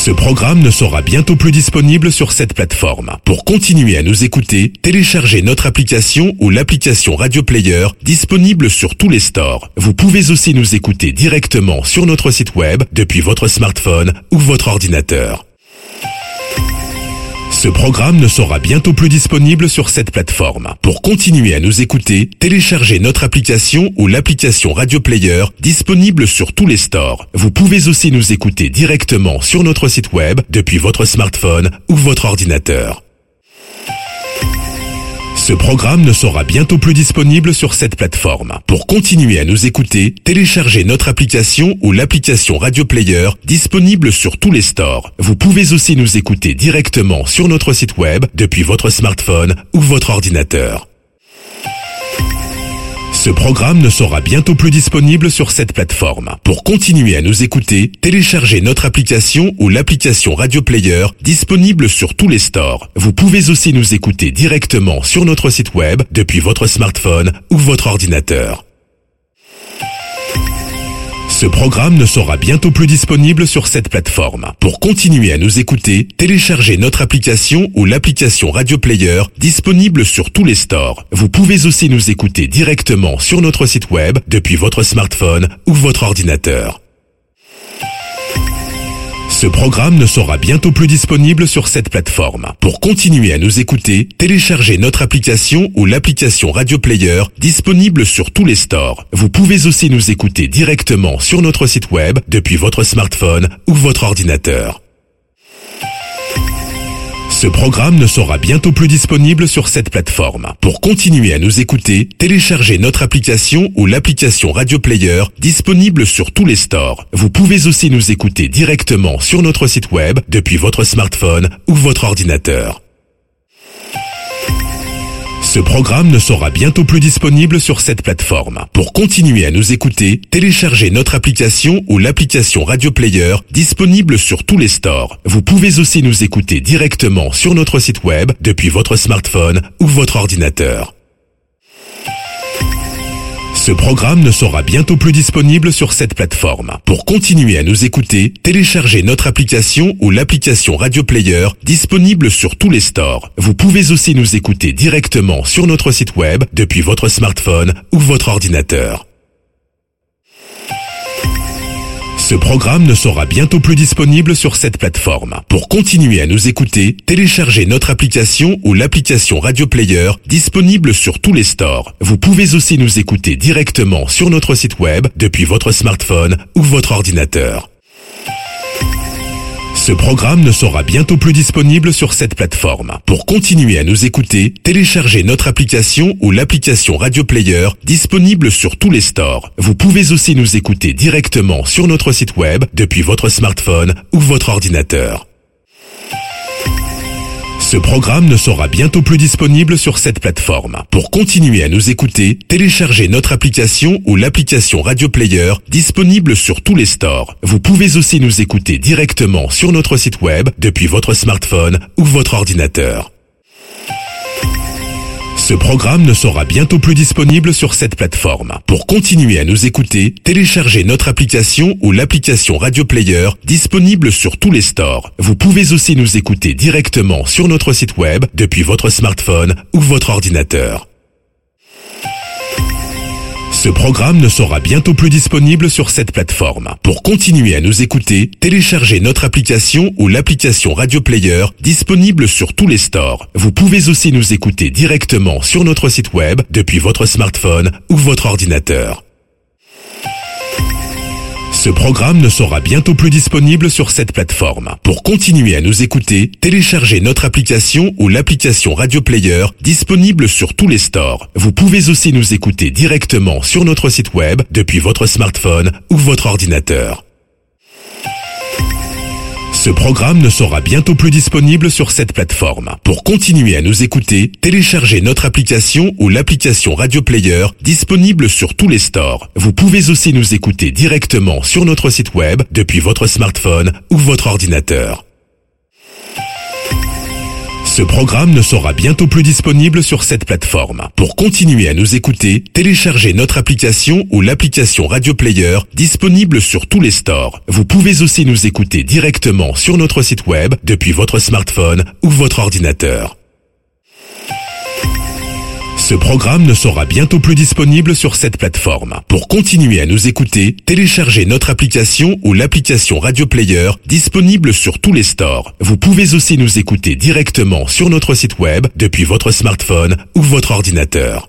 Ce programme ne sera bientôt plus disponible sur cette plateforme. Pour continuer à nous écouter, téléchargez notre application ou l'application Radio Player disponible sur tous les stores. Vous pouvez aussi nous écouter directement sur notre site web depuis votre smartphone ou votre ordinateur. Ce programme ne sera bientôt plus disponible sur cette plateforme. Pour continuer à nous écouter, téléchargez notre application ou l'application Radio Player disponible sur tous les stores. Vous pouvez aussi nous écouter directement sur notre site web depuis votre smartphone ou votre ordinateur. Ce programme ne sera bientôt plus disponible sur cette plateforme. Pour continuer à nous écouter, téléchargez notre application ou l'application Radio Player disponible sur tous les stores. Vous pouvez aussi nous écouter directement sur notre site web depuis votre smartphone ou votre ordinateur. Ce programme ne sera bientôt plus disponible sur cette plateforme. Pour continuer à nous écouter, téléchargez notre application ou l'application Radio Player disponible sur tous les stores. Vous pouvez aussi nous écouter directement sur notre site web depuis votre smartphone ou votre ordinateur. Ce programme ne sera bientôt plus disponible sur cette plateforme. Pour continuer à nous écouter, téléchargez notre application ou l'application Radio Player disponible sur tous les stores. Vous pouvez aussi nous écouter directement sur notre site web depuis votre smartphone ou votre ordinateur. Ce programme ne sera bientôt plus disponible sur cette plateforme. Pour continuer à nous écouter, téléchargez notre application ou l'application Radio Player disponible sur tous les stores. Vous pouvez aussi nous écouter directement sur notre site web depuis votre smartphone ou votre ordinateur. Ce programme ne sera bientôt plus disponible sur cette plateforme. Pour continuer à nous écouter, téléchargez notre application ou l'application Radio Player disponible sur tous les stores. Vous pouvez aussi nous écouter directement sur notre site web depuis votre smartphone ou votre ordinateur. Ce programme ne sera bientôt plus disponible sur cette plateforme. Pour continuer à nous écouter, téléchargez notre application ou l'application Radio Player disponible sur tous les stores. Vous pouvez aussi nous écouter directement sur notre site web depuis votre smartphone ou votre ordinateur. Ce programme ne sera bientôt plus disponible sur cette plateforme. Pour continuer à nous écouter, téléchargez notre application ou l'application Radio Player disponible sur tous les stores. Vous pouvez aussi nous écouter directement sur notre site web depuis votre smartphone ou votre ordinateur. Ce programme ne sera bientôt plus disponible sur cette plateforme. Pour continuer à nous écouter, téléchargez notre application ou l'application Radio Player disponible sur tous les stores. Vous pouvez aussi nous écouter directement sur notre site web depuis votre smartphone ou votre ordinateur. Ce programme ne sera bientôt plus disponible sur cette plateforme. Pour continuer à nous écouter, téléchargez notre application ou l'application Radio Player disponible sur tous les stores. Vous pouvez aussi nous écouter directement sur notre site web depuis votre smartphone ou votre ordinateur. Ce programme ne sera bientôt plus disponible sur cette plateforme. Pour continuer à nous écouter, téléchargez notre application ou l'application Radio Player disponible sur tous les stores. Vous pouvez aussi nous écouter directement sur notre site web depuis votre smartphone ou votre ordinateur. Ce programme ne sera bientôt plus disponible sur cette plateforme. Pour continuer à nous écouter, téléchargez notre application ou l'application Radio Player disponible sur tous les stores. Vous pouvez aussi nous écouter directement sur notre site web depuis votre smartphone ou votre ordinateur. Ce programme ne sera bientôt plus disponible sur cette plateforme. Pour continuer à nous écouter, téléchargez notre application ou l'application Radio Player disponible sur tous les stores. Vous pouvez aussi nous écouter directement sur notre site web depuis votre smartphone ou votre ordinateur. Ce programme ne sera bientôt plus disponible sur cette plateforme. Pour continuer à nous écouter, téléchargez notre application ou l'application Radio Player disponible sur tous les stores. Vous pouvez aussi nous écouter directement sur notre site web depuis votre smartphone ou votre ordinateur. Ce programme ne sera bientôt plus disponible sur cette plateforme. Pour continuer à nous écouter, téléchargez notre application ou l'application Radio Player disponible sur tous les stores. Vous pouvez aussi nous écouter directement sur notre site web depuis votre smartphone ou votre ordinateur. Ce programme ne sera bientôt plus disponible sur cette plateforme. Pour continuer à nous écouter, téléchargez notre application ou l'application Radio Player disponible sur tous les stores. Vous pouvez aussi nous écouter directement sur notre site web depuis votre smartphone ou votre ordinateur. Ce programme ne sera bientôt plus disponible sur cette plateforme. Pour continuer à nous écouter, téléchargez notre application ou l'application Radio Player disponible sur tous les stores. Vous pouvez aussi nous écouter directement sur notre site web depuis votre smartphone ou votre ordinateur.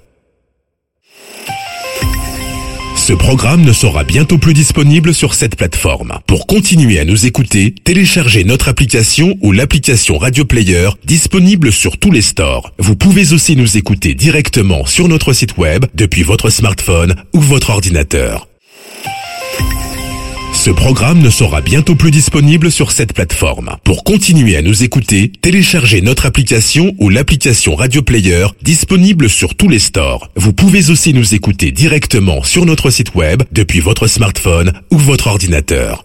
Ce programme ne sera bientôt plus disponible sur cette plateforme. Pour continuer à nous écouter, téléchargez notre application ou l'application Radio Player disponible sur tous les stores. Vous pouvez aussi nous écouter directement sur notre site web depuis votre smartphone ou votre ordinateur. Ce programme ne sera bientôt plus disponible sur cette plateforme. Pour continuer à nous écouter, téléchargez notre application ou l'application Radio Player disponible sur tous les stores. Vous pouvez aussi nous écouter directement sur notre site web depuis votre smartphone ou votre ordinateur.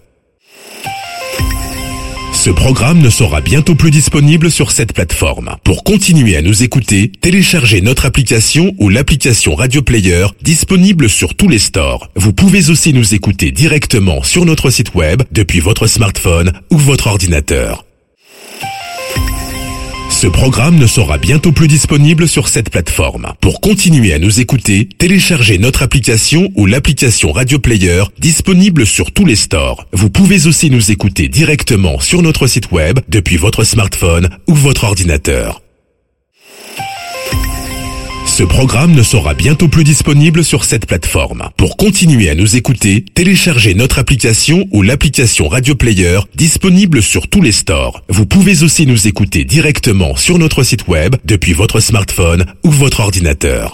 Ce programme ne sera bientôt plus disponible sur cette plateforme. Pour continuer à nous écouter, téléchargez notre application ou l'application Radio Player disponible sur tous les stores. Vous pouvez aussi nous écouter directement sur notre site web depuis votre smartphone ou votre ordinateur. Ce programme ne sera bientôt plus disponible sur cette plateforme. Pour continuer à nous écouter, téléchargez notre application ou l'application Radio Player disponible sur tous les stores. Vous pouvez aussi nous écouter directement sur notre site web depuis votre smartphone ou votre ordinateur. Ce programme ne sera bientôt plus disponible sur cette plateforme. Pour continuer à nous écouter, téléchargez notre application ou l'application Radio Player disponible sur tous les stores. Vous pouvez aussi nous écouter directement sur notre site web depuis votre smartphone ou votre ordinateur.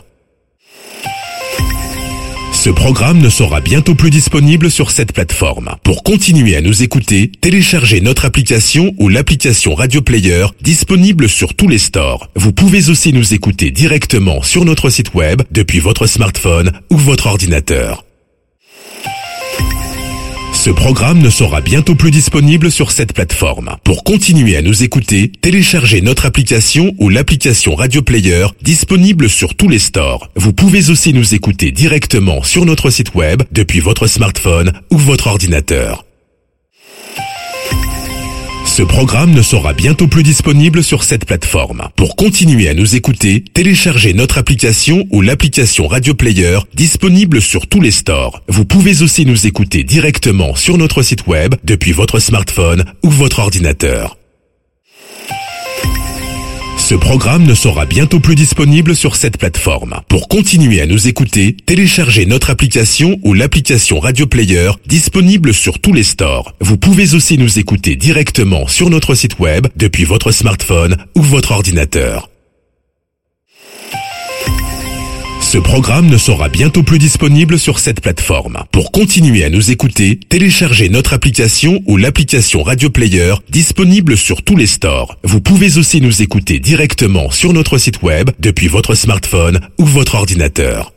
Ce programme ne sera bientôt plus disponible sur cette plateforme. Pour continuer à nous écouter, téléchargez notre application ou l'application Radio Player disponible sur tous les stores. Vous pouvez aussi nous écouter directement sur notre site web depuis votre smartphone ou votre ordinateur. Ce programme ne sera bientôt plus disponible sur cette plateforme. Pour continuer à nous écouter, téléchargez notre application ou l'application Radio Player disponible sur tous les stores. Vous pouvez aussi nous écouter directement sur notre site web depuis votre smartphone ou votre ordinateur. Ce programme ne sera bientôt plus disponible sur cette plateforme. Pour continuer à nous écouter, téléchargez notre application ou l'application Radio Player disponible sur tous les stores. Vous pouvez aussi nous écouter directement sur notre site web depuis votre smartphone ou votre ordinateur. Ce programme ne sera bientôt plus disponible sur cette plateforme. Pour continuer à nous écouter, téléchargez notre application ou l'application Radio Player disponible sur tous les stores. Vous pouvez aussi nous écouter directement sur notre site web depuis votre smartphone ou votre ordinateur. Ce programme ne sera bientôt plus disponible sur cette plateforme. Pour continuer à nous écouter, téléchargez notre application ou l'application Radio Player disponible sur tous les stores. Vous pouvez aussi nous écouter directement sur notre site web depuis votre smartphone ou votre ordinateur.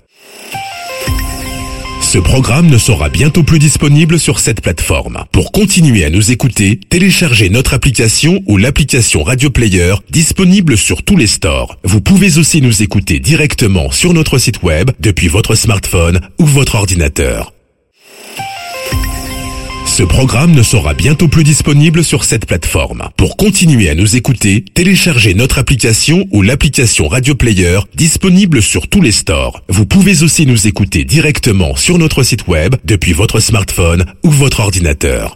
Ce programme ne sera bientôt plus disponible sur cette plateforme. Pour continuer à nous écouter, téléchargez notre application ou l'application Radio Player disponible sur tous les stores. Vous pouvez aussi nous écouter directement sur notre site web depuis votre smartphone ou votre ordinateur. Ce programme ne sera bientôt plus disponible sur cette plateforme. Pour continuer à nous écouter, téléchargez notre application ou l'application Radio Player disponible sur tous les stores. Vous pouvez aussi nous écouter directement sur notre site web depuis votre smartphone ou votre ordinateur.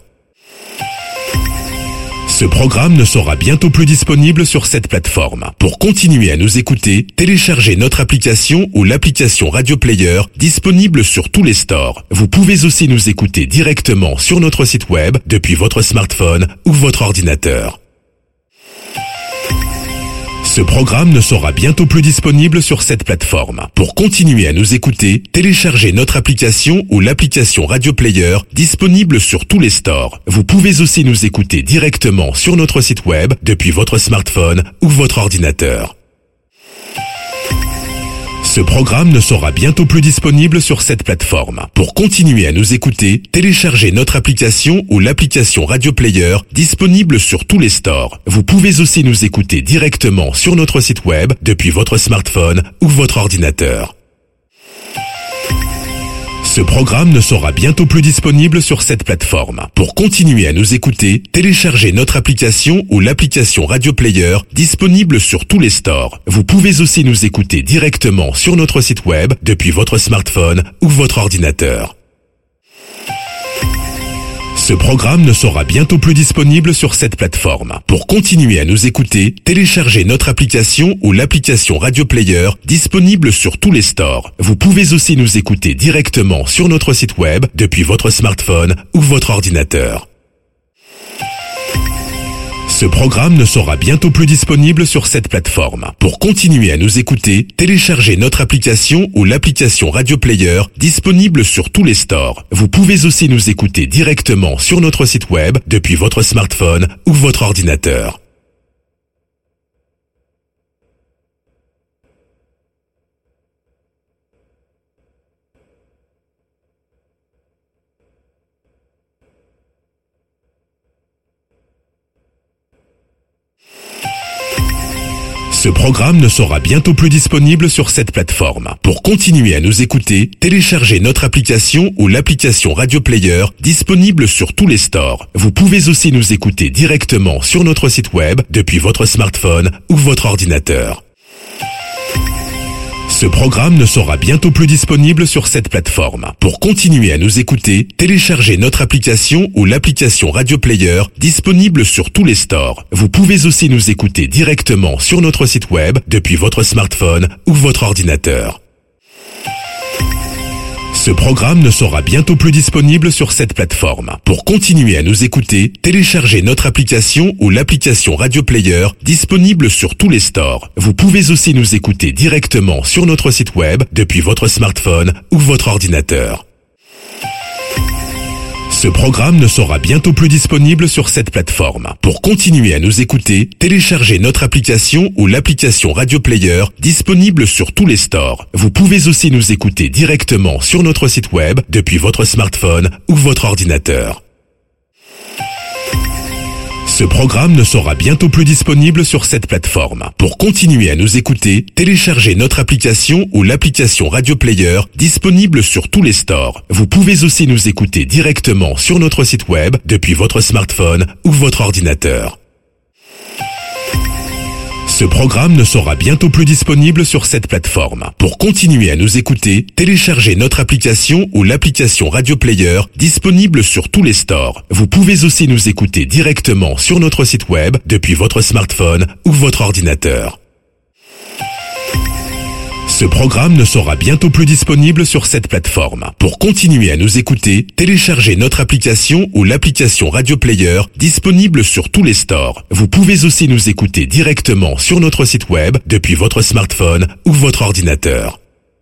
Ce programme ne sera bientôt plus disponible sur cette plateforme. Pour continuer à nous écouter, téléchargez notre application ou l'application Radio Player disponible sur tous les stores. Vous pouvez aussi nous écouter directement sur notre site web depuis votre smartphone ou votre ordinateur. Ce programme ne sera bientôt plus disponible sur cette plateforme. Pour continuer à nous écouter, téléchargez notre application ou l'application Radio Player disponible sur tous les stores. Vous pouvez aussi nous écouter directement sur notre site web depuis votre smartphone ou votre ordinateur. Ce programme ne sera bientôt plus disponible sur cette plateforme. Pour continuer à nous écouter, téléchargez notre application ou l'application Radio Player disponible sur tous les stores. Vous pouvez aussi nous écouter directement sur notre site web depuis votre smartphone ou votre ordinateur. Ce programme ne sera bientôt plus disponible sur cette plateforme. Pour continuer à nous écouter, téléchargez notre application ou l'application Radio Player disponible sur tous les stores. Vous pouvez aussi nous écouter directement sur notre site web depuis votre smartphone ou votre ordinateur. Ce programme ne sera bientôt plus disponible sur cette plateforme. Pour continuer à nous écouter, téléchargez notre application ou l'application Radio Player disponible sur tous les stores. Vous pouvez aussi nous écouter directement sur notre site web depuis votre smartphone ou votre ordinateur. Ce programme ne sera bientôt plus disponible sur cette plateforme. Pour continuer à nous écouter, téléchargez notre application ou l'application Radio Player disponible sur tous les stores. Vous pouvez aussi nous écouter directement sur notre site web depuis votre smartphone ou votre ordinateur. Ce programme ne sera bientôt plus disponible sur cette plateforme. Pour continuer à nous écouter, téléchargez notre application ou l'application Radio Player disponible sur tous les stores. Vous pouvez aussi nous écouter directement sur notre site web depuis votre smartphone ou votre ordinateur. Ce programme ne sera bientôt plus disponible sur cette plateforme. Pour continuer à nous écouter, téléchargez notre application ou l'application Radio Player disponible sur tous les stores. Vous pouvez aussi nous écouter directement sur notre site web depuis votre smartphone ou votre ordinateur. Ce programme ne sera bientôt plus disponible sur cette plateforme. Pour continuer à nous écouter, téléchargez notre application ou l'application Radio Player disponible sur tous les stores. Vous pouvez aussi nous écouter directement sur notre site web depuis votre smartphone ou votre ordinateur. Ce programme ne sera bientôt plus disponible sur cette plateforme. Pour continuer à nous écouter, téléchargez notre application ou l'application Radio Player disponible sur tous les stores. Vous pouvez aussi nous écouter directement sur notre site web depuis votre smartphone ou votre ordinateur. Ce programme ne sera bientôt plus disponible sur cette plateforme. Pour continuer à nous écouter, téléchargez notre application ou l'application Radio Player disponible sur tous les stores. Vous pouvez aussi nous écouter directement sur notre site web depuis votre smartphone ou votre ordinateur. Ce programme ne sera bientôt plus disponible sur cette plateforme. Pour continuer à nous écouter, téléchargez notre application ou l'application Radio Player disponible sur tous les stores. Vous pouvez aussi nous écouter directement sur notre site web depuis votre smartphone ou votre ordinateur. Ce programme ne sera bientôt plus disponible sur cette plateforme. Pour continuer à nous écouter, téléchargez notre application ou l'application Radio Player disponible sur tous les stores. Vous pouvez aussi nous écouter directement sur notre site web depuis votre smartphone ou votre ordinateur.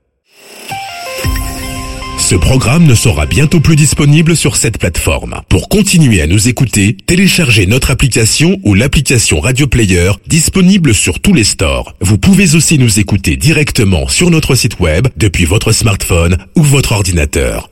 Ce programme ne sera bientôt plus disponible sur cette plateforme. Pour continuer à nous écouter, téléchargez notre application ou l'application Radio Player disponible sur tous les stores. Vous pouvez aussi nous écouter directement sur notre site web depuis votre smartphone ou votre ordinateur.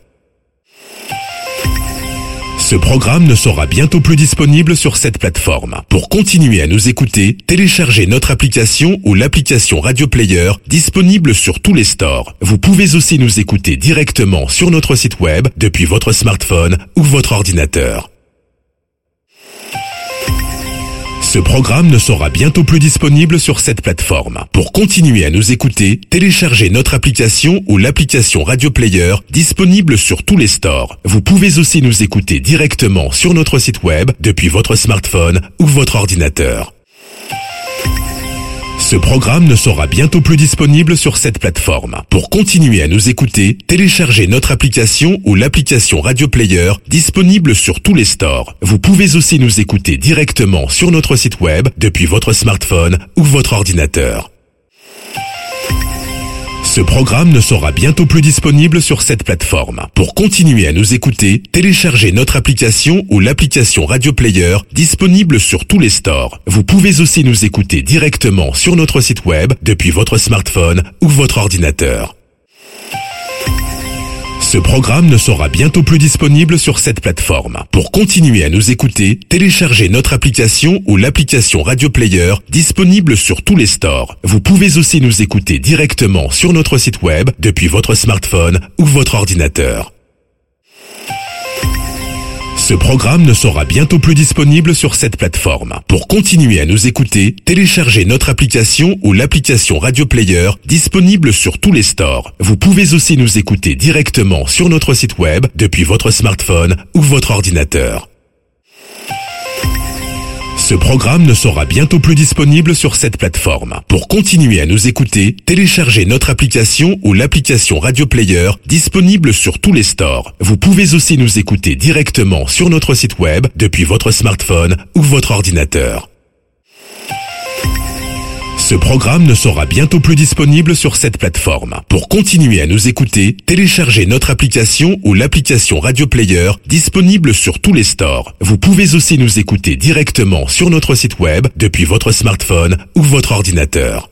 Ce programme ne sera bientôt plus disponible sur cette plateforme. Pour continuer à nous écouter, téléchargez notre application ou l'application Radio Player disponible sur tous les stores. Vous pouvez aussi nous écouter directement sur notre site web depuis votre smartphone ou votre ordinateur. Ce programme ne sera bientôt plus disponible sur cette plateforme. Pour continuer à nous écouter, téléchargez notre application ou l'application Radio Player disponible sur tous les stores. Vous pouvez aussi nous écouter directement sur notre site web depuis votre smartphone ou votre ordinateur. Ce programme ne sera bientôt plus disponible sur cette plateforme. Pour continuer à nous écouter, téléchargez notre application ou l'application Radio Player disponible sur tous les stores. Vous pouvez aussi nous écouter directement sur notre site web depuis votre smartphone ou votre ordinateur. Ce programme ne sera bientôt plus disponible sur cette plateforme. Pour continuer à nous écouter, téléchargez notre application ou l'application Radio Player disponible sur tous les stores. Vous pouvez aussi nous écouter directement sur notre site web depuis votre smartphone ou votre ordinateur. Ce programme ne sera bientôt plus disponible sur cette plateforme. Pour continuer à nous écouter, téléchargez notre application ou l'application Radio Player disponible sur tous les stores. Vous pouvez aussi nous écouter directement sur notre site web depuis votre smartphone ou votre ordinateur. Ce programme ne sera bientôt plus disponible sur cette plateforme. Pour continuer à nous écouter, téléchargez notre application ou l'application Radio Player disponible sur tous les stores. Vous pouvez aussi nous écouter directement sur notre site web depuis votre smartphone ou votre ordinateur. Ce programme ne sera bientôt plus disponible sur cette plateforme. Pour continuer à nous écouter, téléchargez notre application ou l'application Radio Player disponible sur tous les stores. Vous pouvez aussi nous écouter directement sur notre site web depuis votre smartphone ou votre ordinateur. Ce programme ne sera bientôt plus disponible sur cette plateforme. Pour continuer à nous écouter, téléchargez notre application ou l'application Radio Player disponible sur tous les stores. Vous pouvez aussi nous écouter directement sur notre site web depuis votre smartphone ou votre ordinateur.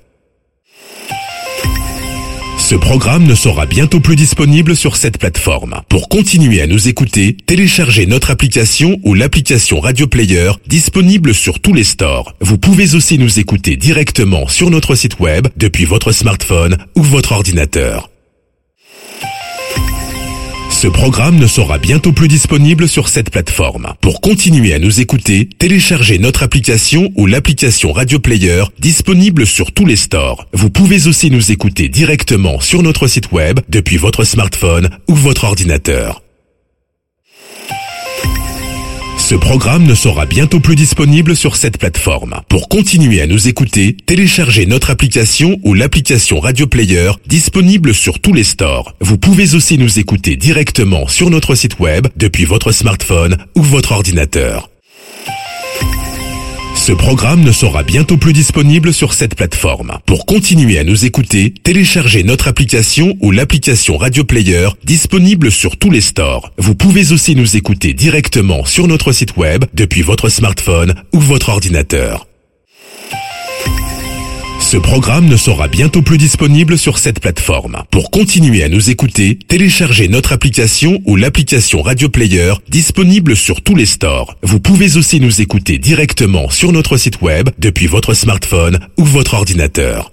Ce programme ne sera bientôt plus disponible sur cette plateforme. Pour continuer à nous écouter, téléchargez notre application ou l'application Radio Player disponible sur tous les stores. Vous pouvez aussi nous écouter directement sur notre site web depuis votre smartphone ou votre ordinateur. Ce programme ne sera bientôt plus disponible sur cette plateforme. Pour continuer à nous écouter, téléchargez notre application ou l'application Radio Player disponible sur tous les stores. Vous pouvez aussi nous écouter directement sur notre site web depuis votre smartphone ou votre ordinateur. Ce programme ne sera bientôt plus disponible sur cette plateforme. Pour continuer à nous écouter, téléchargez notre application ou l'application Radio Player disponible sur tous les stores. Vous pouvez aussi nous écouter directement sur notre site web depuis votre smartphone ou votre ordinateur. Ce programme ne sera bientôt plus disponible sur cette plateforme. Pour continuer à nous écouter, téléchargez notre application ou l'application Radio Player disponible sur tous les stores. Vous pouvez aussi nous écouter directement sur notre site web depuis votre smartphone ou votre ordinateur. Ce programme ne sera bientôt plus disponible sur cette plateforme. Pour continuer à nous écouter, téléchargez notre application ou l'application Radio Player disponible sur tous les stores. Vous pouvez aussi nous écouter directement sur notre site web depuis votre smartphone ou votre ordinateur.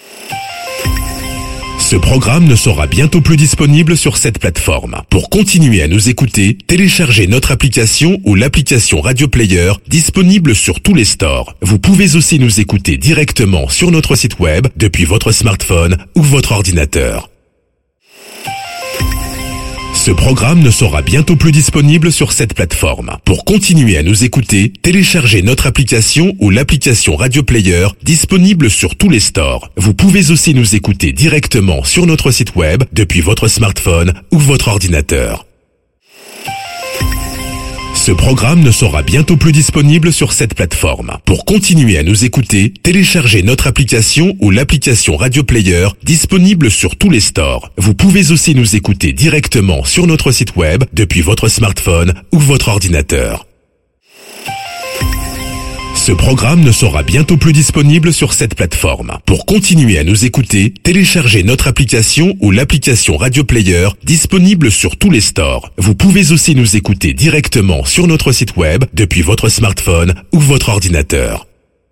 Ce programme ne sera bientôt plus disponible sur cette plateforme. Pour continuer à nous écouter, téléchargez notre application ou l'application Radio Player disponible sur tous les stores. Vous pouvez aussi nous écouter directement sur notre site web depuis votre smartphone ou votre ordinateur. Ce programme ne sera bientôt plus disponible sur cette plateforme. Pour continuer à nous écouter, téléchargez notre application ou l'application Radio Player disponible sur tous les stores. Vous pouvez aussi nous écouter directement sur notre site web depuis votre smartphone ou votre ordinateur. Ce programme ne sera bientôt plus disponible sur cette plateforme. Pour continuer à nous écouter, téléchargez notre application ou l'application Radio Player disponible sur tous les stores. Vous pouvez aussi nous écouter directement sur notre site web depuis votre smartphone ou votre ordinateur. Ce programme ne sera bientôt plus disponible sur cette plateforme. Pour continuer à nous écouter, téléchargez notre application ou l'application Radio Player disponible sur tous les stores. Vous pouvez aussi nous écouter directement sur notre site web depuis votre smartphone ou votre ordinateur.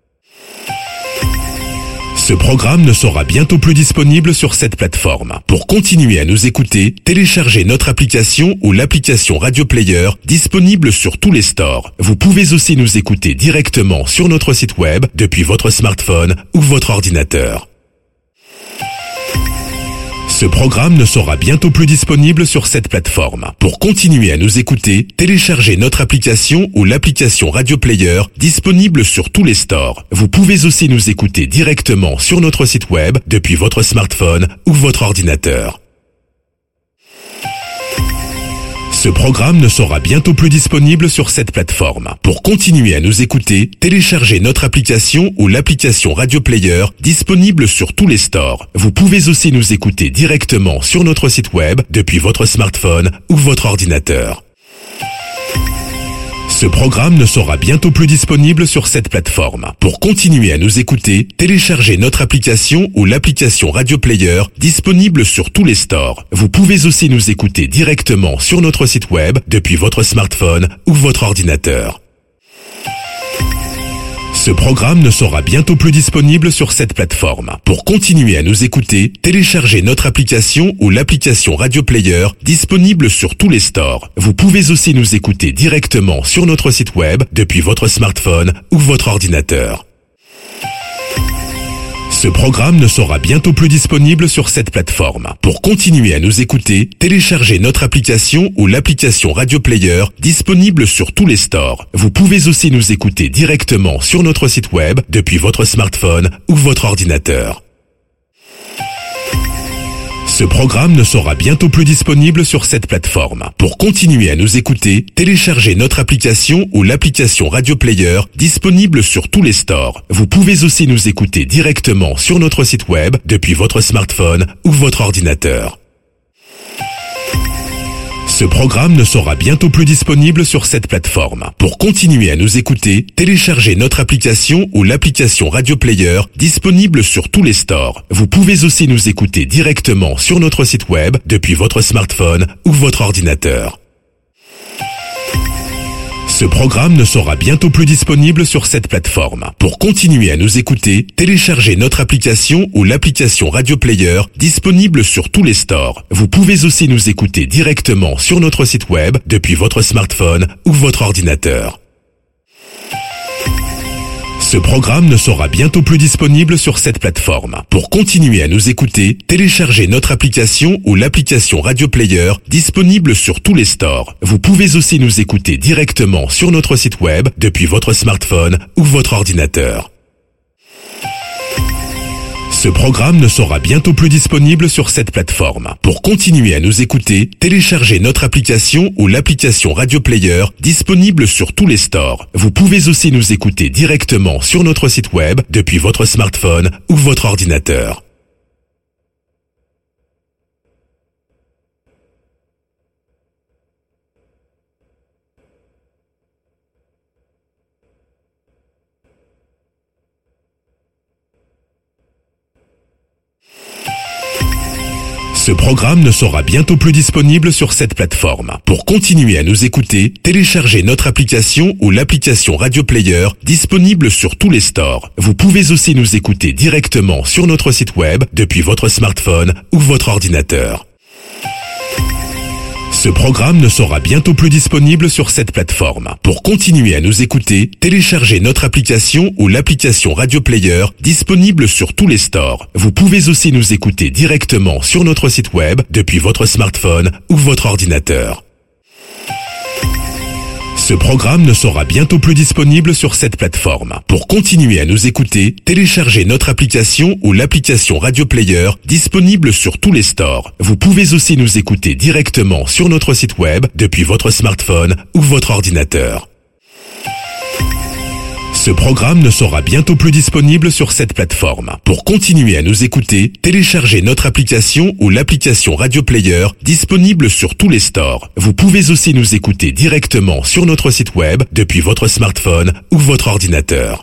Ce programme ne sera bientôt plus disponible sur cette plateforme. Pour continuer à nous écouter, téléchargez notre application ou l'application Radio Player disponible sur tous les stores. Vous pouvez aussi nous écouter directement sur notre site web depuis votre smartphone ou votre ordinateur. Ce programme ne sera bientôt plus disponible sur cette plateforme. Pour continuer à nous écouter, téléchargez notre application ou l'application Radio Player disponible sur tous les stores. Vous pouvez aussi nous écouter directement sur notre site web depuis votre smartphone ou votre ordinateur. Ce programme ne sera bientôt plus disponible sur cette plateforme. Pour continuer à nous écouter, téléchargez notre application ou l'application Radio Player disponible sur tous les stores. Vous pouvez aussi nous écouter directement sur notre site web depuis votre smartphone ou votre ordinateur. Ce programme ne sera bientôt plus disponible sur cette plateforme. Pour continuer à nous écouter, téléchargez notre application ou l'application Radio Player disponible sur tous les stores. Vous pouvez aussi nous écouter directement sur notre site web depuis votre smartphone ou votre ordinateur. Ce programme ne sera bientôt plus disponible sur cette plateforme. Pour continuer à nous écouter, téléchargez notre application ou l'application Radio Player disponible sur tous les stores. Vous pouvez aussi nous écouter directement sur notre site web depuis votre smartphone ou votre ordinateur. Ce programme ne sera bientôt plus disponible sur cette plateforme. Pour continuer à nous écouter, téléchargez notre application ou l'application Radio Player disponible sur tous les stores. Vous pouvez aussi nous écouter directement sur notre site web depuis votre smartphone ou votre ordinateur. Ce programme ne sera bientôt plus disponible sur cette plateforme. Pour continuer à nous écouter, téléchargez notre application ou l'application Radio Player disponible sur tous les stores. Vous pouvez aussi nous écouter directement sur notre site web depuis votre smartphone ou votre ordinateur. Ce programme ne sera bientôt plus disponible sur cette plateforme. Pour continuer à nous écouter, téléchargez notre application ou l'application Radio Player disponible sur tous les stores. Vous pouvez aussi nous écouter directement sur notre site web depuis votre smartphone ou votre ordinateur. Ce programme ne sera bientôt plus disponible sur cette plateforme. Pour continuer à nous écouter, téléchargez notre application ou l'application Radio Player disponible sur tous les stores. Vous pouvez aussi nous écouter directement sur notre site web depuis votre smartphone ou votre ordinateur. Ce programme ne sera bientôt plus disponible sur cette plateforme. Pour continuer à nous écouter, téléchargez notre application ou l'application Radio Player disponible sur tous les stores. Vous pouvez aussi nous écouter directement sur notre site web depuis votre smartphone ou votre ordinateur. Ce programme ne sera bientôt plus disponible sur cette plateforme. Pour continuer à nous écouter, téléchargez notre application ou l'application Radio Player disponible sur tous les stores. Vous pouvez aussi nous écouter directement sur notre site web depuis votre smartphone ou votre ordinateur. Ce programme ne sera bientôt plus disponible sur cette plateforme. Pour continuer à nous écouter, téléchargez notre application ou l'application Radio Player disponible sur tous les stores. Vous pouvez aussi nous écouter directement sur notre site web depuis votre smartphone ou votre ordinateur. Ce programme ne sera bientôt plus disponible sur cette plateforme. Pour continuer à nous écouter, téléchargez notre application ou l'application Radio Player disponible sur tous les stores. Vous pouvez aussi nous écouter directement sur notre site web depuis votre smartphone ou votre ordinateur. Ce programme ne sera bientôt plus disponible sur cette plateforme. Pour continuer à nous écouter, téléchargez notre application ou l'application Radio Player disponible sur tous les stores. Vous pouvez aussi nous écouter directement sur notre site web depuis votre smartphone ou votre ordinateur. Ce programme ne sera bientôt plus disponible sur cette plateforme. Pour continuer à nous écouter, téléchargez notre application ou l'application Radio Player disponible sur tous les stores. Vous pouvez aussi nous écouter directement sur notre site web depuis votre smartphone ou votre ordinateur.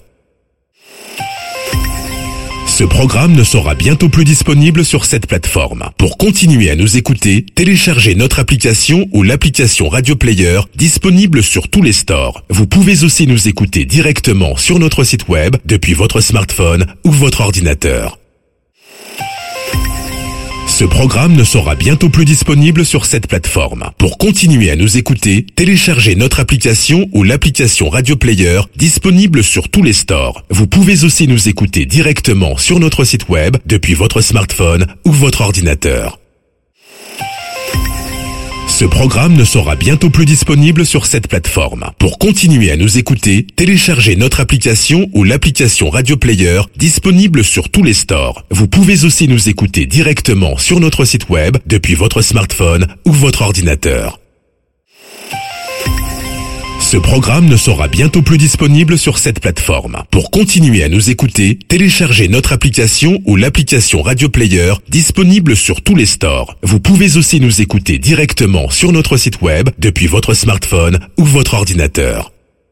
Ce programme ne sera bientôt plus disponible sur cette plateforme. Pour continuer à nous écouter, téléchargez notre application ou l'application Radio Player disponible sur tous les stores. Vous pouvez aussi nous écouter directement sur notre site web depuis votre smartphone ou votre ordinateur. Ce programme ne sera bientôt plus disponible sur cette plateforme. Pour continuer à nous écouter, téléchargez notre application ou l'application Radio Player disponible sur tous les stores. Vous pouvez aussi nous écouter directement sur notre site web depuis votre smartphone ou votre ordinateur. Ce programme ne sera bientôt plus disponible sur cette plateforme. Pour continuer à nous écouter, téléchargez notre application ou l'application Radio Player disponible sur tous les stores. Vous pouvez aussi nous écouter directement sur notre site web depuis votre smartphone ou votre ordinateur. Ce programme ne sera bientôt plus disponible sur cette plateforme. Pour continuer à nous écouter, téléchargez notre application ou l'application Radio Player disponible sur tous les stores. Vous pouvez aussi nous écouter directement sur notre site web depuis votre smartphone ou votre ordinateur.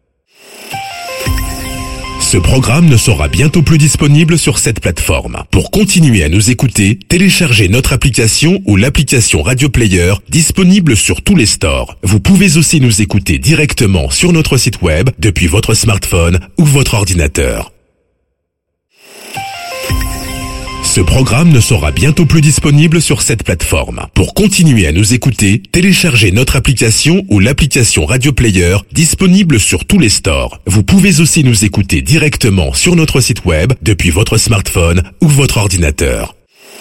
Ce programme ne sera bientôt plus disponible sur cette plateforme. Pour continuer à nous écouter, téléchargez notre application ou l'application Radio Player disponible sur tous les stores. Vous pouvez aussi nous écouter directement sur notre site web depuis votre smartphone ou votre ordinateur. Ce programme ne sera bientôt plus disponible sur cette plateforme. Pour continuer à nous écouter, téléchargez notre application ou l'application Radio Player disponible sur tous les stores. Vous pouvez aussi nous écouter directement sur notre site web depuis votre smartphone ou votre ordinateur.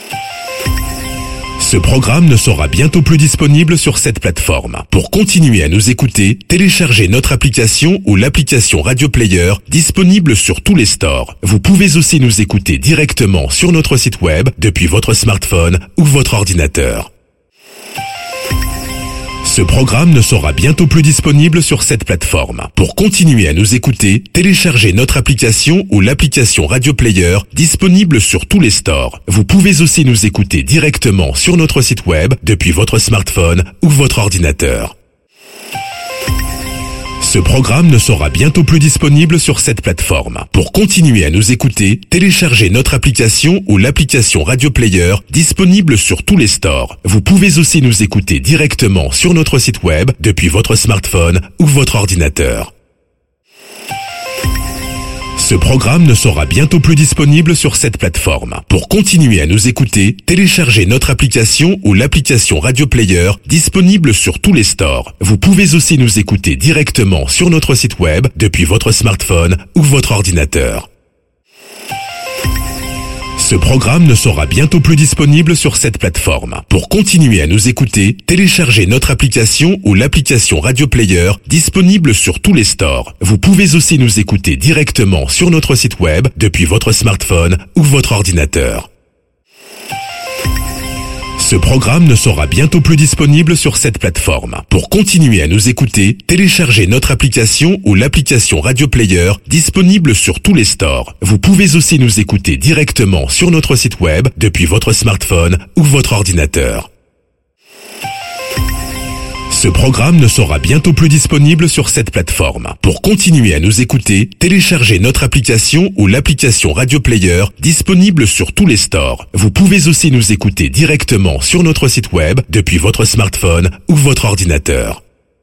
Ce programme ne sera bientôt plus disponible sur cette plateforme. Pour continuer à nous écouter, téléchargez notre application ou l'application Radio Player disponible sur tous les stores. Vous pouvez aussi nous écouter directement sur notre site web depuis votre smartphone ou votre ordinateur. Ce programme ne sera bientôt plus disponible sur cette plateforme. Pour continuer à nous écouter, téléchargez notre application ou l'application Radio Player disponible sur tous les stores. Vous pouvez aussi nous écouter directement sur notre site web depuis votre smartphone ou votre ordinateur. Ce programme ne sera bientôt plus disponible sur cette plateforme. Pour continuer à nous écouter, téléchargez notre application ou l'application Radio Player disponible sur tous les stores. Vous pouvez aussi nous écouter directement sur notre site web depuis votre smartphone ou votre ordinateur. Ce programme ne sera bientôt plus disponible sur cette plateforme. Pour continuer à nous écouter, téléchargez notre application ou l'application Radio Player disponible sur tous les stores. Vous pouvez aussi nous écouter directement sur notre site web depuis votre smartphone ou votre ordinateur. Ce programme ne sera bientôt plus disponible sur cette plateforme. Pour continuer à nous écouter, téléchargez notre application ou l'application Radio Player disponible sur tous les stores. Vous pouvez aussi nous écouter directement sur notre site web depuis votre smartphone ou votre ordinateur. Ce programme ne sera bientôt plus disponible sur cette plateforme. Pour continuer à nous écouter, téléchargez notre application ou l'application Radio Player disponible sur tous les stores. Vous pouvez aussi nous écouter directement sur notre site web depuis votre smartphone ou votre ordinateur. Ce programme ne sera bientôt plus disponible sur cette plateforme. Pour continuer à nous écouter, téléchargez notre application ou l'application Radio Player disponible sur tous les stores. Vous pouvez aussi nous écouter directement sur notre site web depuis votre smartphone ou votre ordinateur.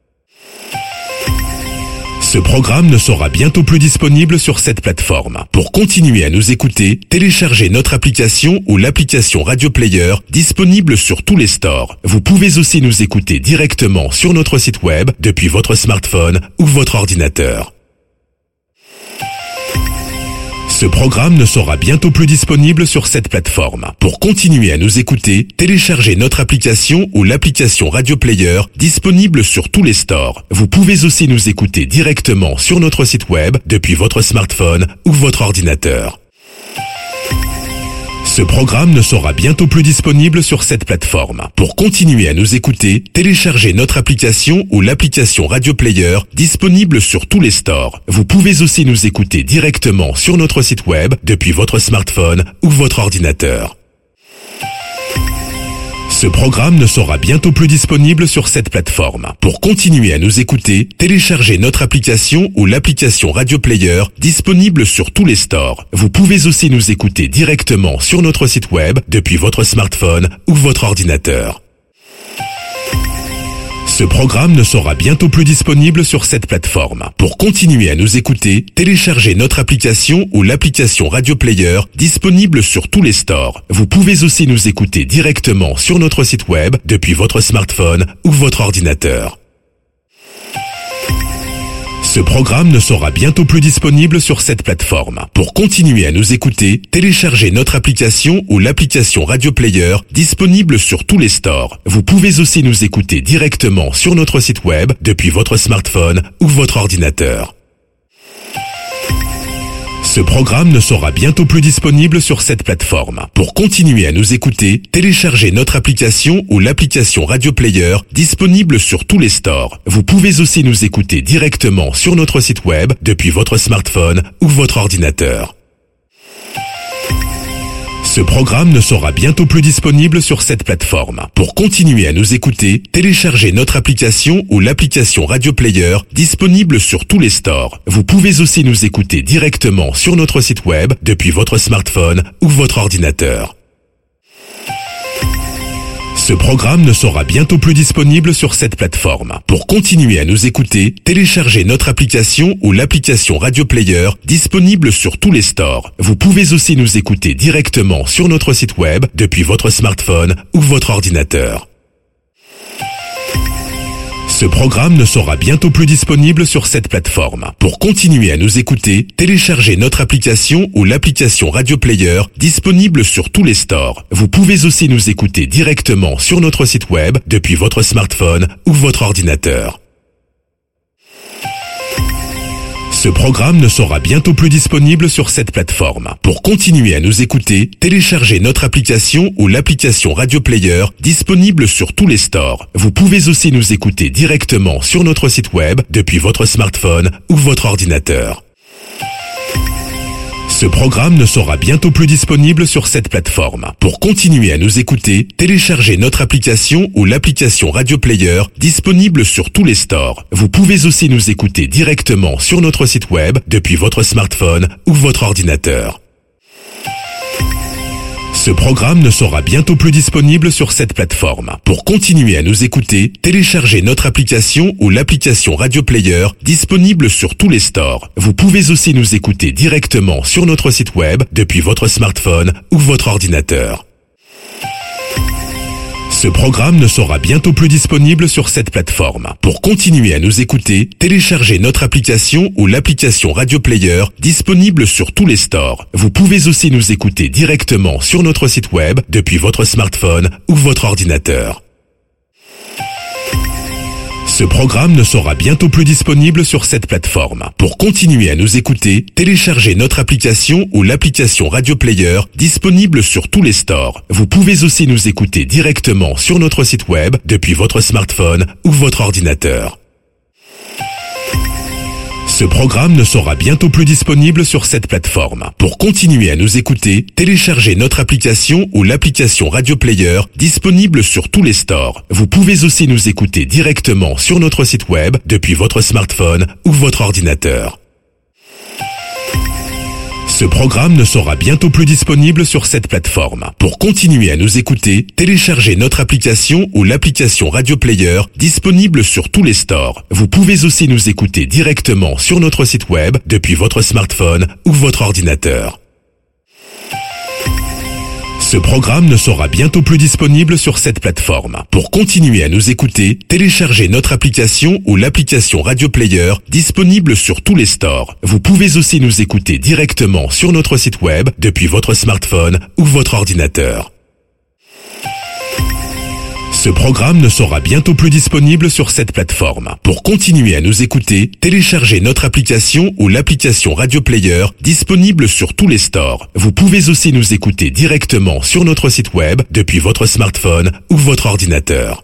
Ce programme ne sera bientôt plus disponible sur cette plateforme. Pour continuer à nous écouter, téléchargez notre application ou l'application Radio Player disponible sur tous les stores. Vous pouvez aussi nous écouter directement sur notre site web depuis votre smartphone ou votre ordinateur. Ce programme ne sera bientôt plus disponible sur cette plateforme. Pour continuer à nous écouter, téléchargez notre application ou l'application Radio Player disponible sur tous les stores. Vous pouvez aussi nous écouter directement sur notre site web depuis votre smartphone ou votre ordinateur. Ce programme ne sera bientôt plus disponible sur cette plateforme. Pour continuer à nous écouter, téléchargez notre application ou l'application Radio Player disponible sur tous les stores. Vous pouvez aussi nous écouter directement sur notre site web depuis votre smartphone ou votre ordinateur. Ce programme ne sera bientôt plus disponible sur cette plateforme. Pour continuer à nous écouter, téléchargez notre application ou l'application Radio Player disponible sur tous les stores. Vous pouvez aussi nous écouter directement sur notre site web depuis votre smartphone ou votre ordinateur. Ce programme ne sera bientôt plus disponible sur cette plateforme. Pour continuer à nous écouter, téléchargez notre application ou l'application Radio Player disponible sur tous les stores. Vous pouvez aussi nous écouter directement sur notre site web depuis votre smartphone ou votre ordinateur. Ce programme ne sera bientôt plus disponible sur cette plateforme. Pour continuer à nous écouter, téléchargez notre application ou l'application Radio Player disponible sur tous les stores. Vous pouvez aussi nous écouter directement sur notre site web depuis votre smartphone ou votre ordinateur. Ce programme ne sera bientôt plus disponible sur cette plateforme. Pour continuer à nous écouter, téléchargez notre application ou l'application Radio Player disponible sur tous les stores. Vous pouvez aussi nous écouter directement sur notre site web depuis votre smartphone ou votre ordinateur. Ce programme ne sera bientôt plus disponible sur cette plateforme. Pour continuer à nous écouter, téléchargez notre application ou l'application Radio Player disponible sur tous les stores. Vous pouvez aussi nous écouter directement sur notre site web depuis votre smartphone ou votre ordinateur. Ce programme ne sera bientôt plus disponible sur cette plateforme. Pour continuer à nous écouter, téléchargez notre application ou l'application Radio Player disponible sur tous les stores. Vous pouvez aussi nous écouter directement sur notre site web depuis votre smartphone ou votre ordinateur. Ce programme ne sera bientôt plus disponible sur cette plateforme. Pour continuer à nous écouter, téléchargez notre application ou l'application Radio Player disponible sur tous les stores. Vous pouvez aussi nous écouter directement sur notre site web depuis votre smartphone ou votre ordinateur. Ce programme ne sera bientôt plus disponible sur cette plateforme. Pour continuer à nous écouter, téléchargez notre application ou l'application Radio Player disponible sur tous les stores. Vous pouvez aussi nous écouter directement sur notre site web depuis votre smartphone ou votre ordinateur. Ce programme ne sera bientôt plus disponible sur cette plateforme. Pour continuer à nous écouter, téléchargez notre application ou l'application Radio Player disponible sur tous les stores. Vous pouvez aussi nous écouter directement sur notre site web depuis votre smartphone ou votre ordinateur. Ce programme ne sera bientôt plus disponible sur cette plateforme. Pour continuer à nous écouter, téléchargez notre application ou l'application Radio Player disponible sur tous les stores. Vous pouvez aussi nous écouter directement sur notre site web depuis votre smartphone ou votre ordinateur. Ce programme ne sera bientôt plus disponible sur cette plateforme. Pour continuer à nous écouter, téléchargez notre application ou l'application Radio Player disponible sur tous les stores. Vous pouvez aussi nous écouter directement sur notre site web depuis votre smartphone ou votre ordinateur. Ce programme ne sera bientôt plus disponible sur cette plateforme. Pour continuer à nous écouter, téléchargez notre application ou l'application Radio Player disponible sur tous les stores. Vous pouvez aussi nous écouter directement sur notre site web depuis votre smartphone ou votre ordinateur. Ce programme ne sera bientôt plus disponible sur cette plateforme. Pour continuer à nous écouter, téléchargez notre application ou l'application Radio Player disponible sur tous les stores. Vous pouvez aussi nous écouter directement sur notre site web depuis votre smartphone ou votre ordinateur. Ce programme ne sera bientôt plus disponible sur cette plateforme. Pour continuer à nous écouter, téléchargez notre application ou l'application Radio Player disponible sur tous les stores. Vous pouvez aussi nous écouter directement sur notre site web depuis votre smartphone ou votre ordinateur. Ce programme ne sera bientôt plus disponible sur cette plateforme. Pour continuer à nous écouter, téléchargez notre application ou l'application Radio Player disponible sur tous les stores. Vous pouvez aussi nous écouter directement sur notre site web depuis votre smartphone ou votre ordinateur. Ce programme ne sera bientôt plus disponible sur cette plateforme. Pour continuer à nous écouter, téléchargez notre application ou l'application Radio Player disponible sur tous les stores. Vous pouvez aussi nous écouter directement sur notre site web depuis votre smartphone ou votre ordinateur.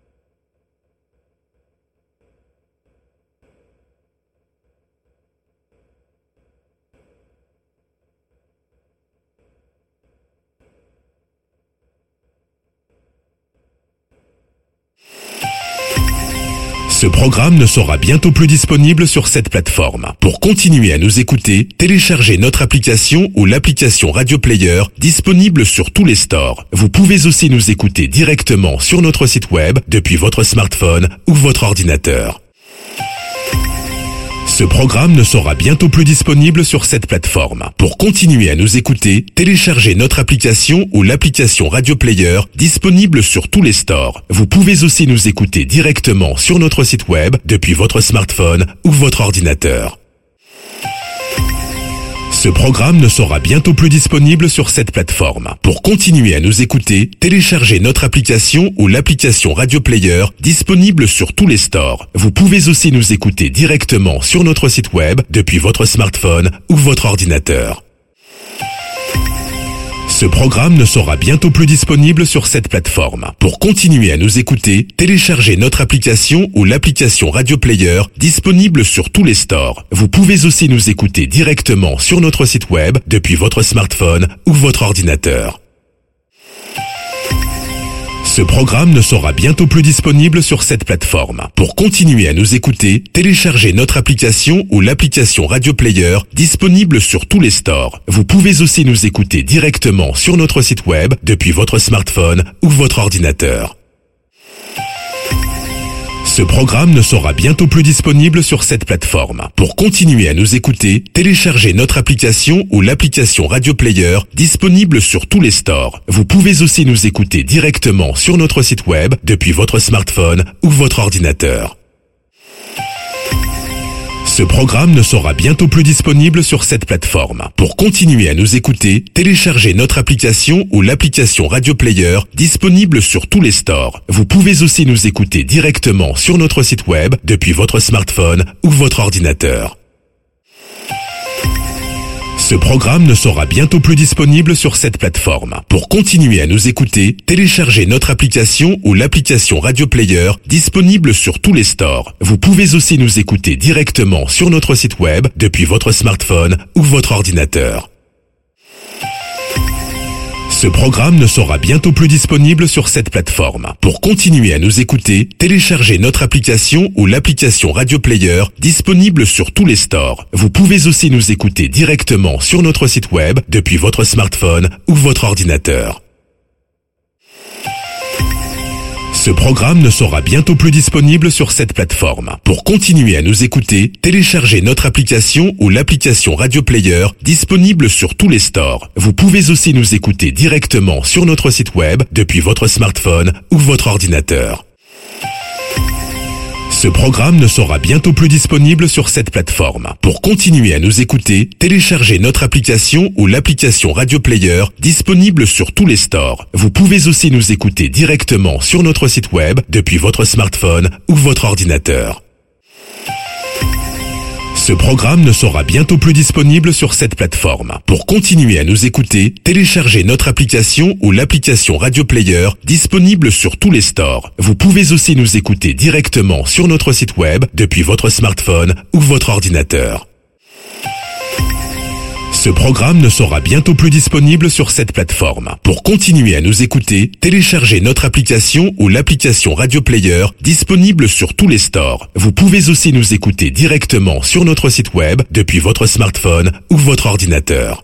Ce programme ne sera bientôt plus disponible sur cette plateforme. Pour continuer à nous écouter, téléchargez notre application ou l'application Radio Player disponible sur tous les stores. Vous pouvez aussi nous écouter directement sur notre site web depuis votre smartphone ou votre ordinateur. Ce programme ne sera bientôt plus disponible sur cette plateforme. Pour continuer à nous écouter, téléchargez notre application ou l'application Radio Player disponible sur tous les stores. Vous pouvez aussi nous écouter directement sur notre site web depuis votre smartphone ou votre ordinateur. Ce Ce programme ne sera bientôt plus disponible sur cette plateforme. Pour continuer à nous écouter, téléchargez notre application ou l'application Radio Player disponible sur tous les stores. Vous pouvez aussi nous écouter directement sur notre site web depuis votre smartphone ou votre ordinateur. Ce programme ne sera bientôt plus disponible sur cette plateforme. Pour continuer à nous écouter, téléchargez notre application ou l'application Radio Player disponible sur tous les stores. Vous pouvez aussi nous écouter directement sur notre site web depuis votre smartphone ou votre ordinateur. Ce programme ne sera bientôt plus disponible sur cette plateforme. Pour continuer à nous écouter, téléchargez notre application ou l'application Radio Player disponible sur tous les stores. Vous pouvez aussi nous écouter directement sur notre site web depuis votre smartphone ou votre ordinateur. Ce programme ne sera bientôt plus disponible sur cette plateforme. Pour continuer à nous écouter, téléchargez notre application ou l'application Radio Player disponible sur tous les stores. Vous pouvez aussi nous écouter directement sur notre site web depuis votre smartphone ou votre ordinateur. Ce programme ne sera bientôt plus disponible sur cette plateforme. Pour continuer à nous écouter, téléchargez notre application ou l'application Radio Player disponible sur tous les stores. Vous pouvez aussi nous écouter directement sur notre site web depuis votre smartphone ou votre ordinateur. Ce programme ne sera bientôt plus disponible sur cette plateforme. Pour continuer à nous écouter, téléchargez notre application ou l'application Radio Player disponible sur tous les stores. Vous pouvez aussi nous écouter directement sur notre site web depuis votre smartphone ou votre ordinateur. Ce programme ne sera bientôt plus disponible sur cette plateforme. Pour continuer à nous écouter, téléchargez notre application ou l'application Radio Player disponible sur tous les stores. Vous pouvez aussi nous écouter directement sur notre site web depuis votre smartphone ou votre ordinateur. Ce programme ne sera bientôt plus disponible sur cette plateforme. Pour continuer à nous écouter, téléchargez notre application ou l'application Radio Player disponible sur tous les stores. Vous pouvez aussi nous écouter directement sur notre site web depuis votre smartphone ou votre ordinateur. Ce programme ne sera bientôt plus disponible sur cette plateforme. Pour continuer à nous écouter, téléchargez notre application ou l'application Radio Player disponible sur tous les stores. Vous pouvez aussi nous écouter directement sur notre site web depuis votre smartphone ou votre ordinateur. Ce programme ne sera bientôt plus disponible sur cette plateforme. Pour continuer à nous écouter, téléchargez notre application ou l'application Radio Player disponible sur tous les stores. Vous pouvez aussi nous écouter directement sur notre site web depuis votre smartphone ou votre ordinateur. Ce programme ne sera bientôt plus disponible sur cette plateforme. Pour continuer à nous écouter, téléchargez notre application ou l'application Radio Player disponible sur tous les stores. Vous pouvez aussi nous écouter directement sur notre site web depuis votre smartphone ou votre ordinateur.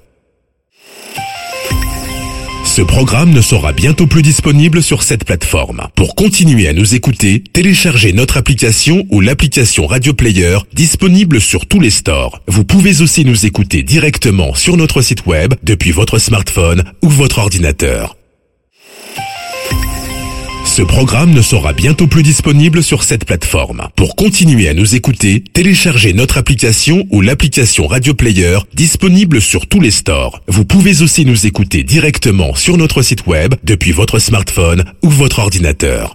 Ce programme ne sera bientôt plus disponible sur cette plateforme. Pour continuer à nous écouter, téléchargez notre application ou l'application Radio Player disponible sur tous les stores. Vous pouvez aussi nous écouter directement sur notre site web depuis votre smartphone ou votre ordinateur. Ce programme ne sera bientôt plus disponible sur cette plateforme. Pour continuer à nous écouter, téléchargez notre application ou l'application Radio Player disponible sur tous les stores. Vous pouvez aussi nous écouter directement sur notre site web depuis votre smartphone ou votre ordinateur.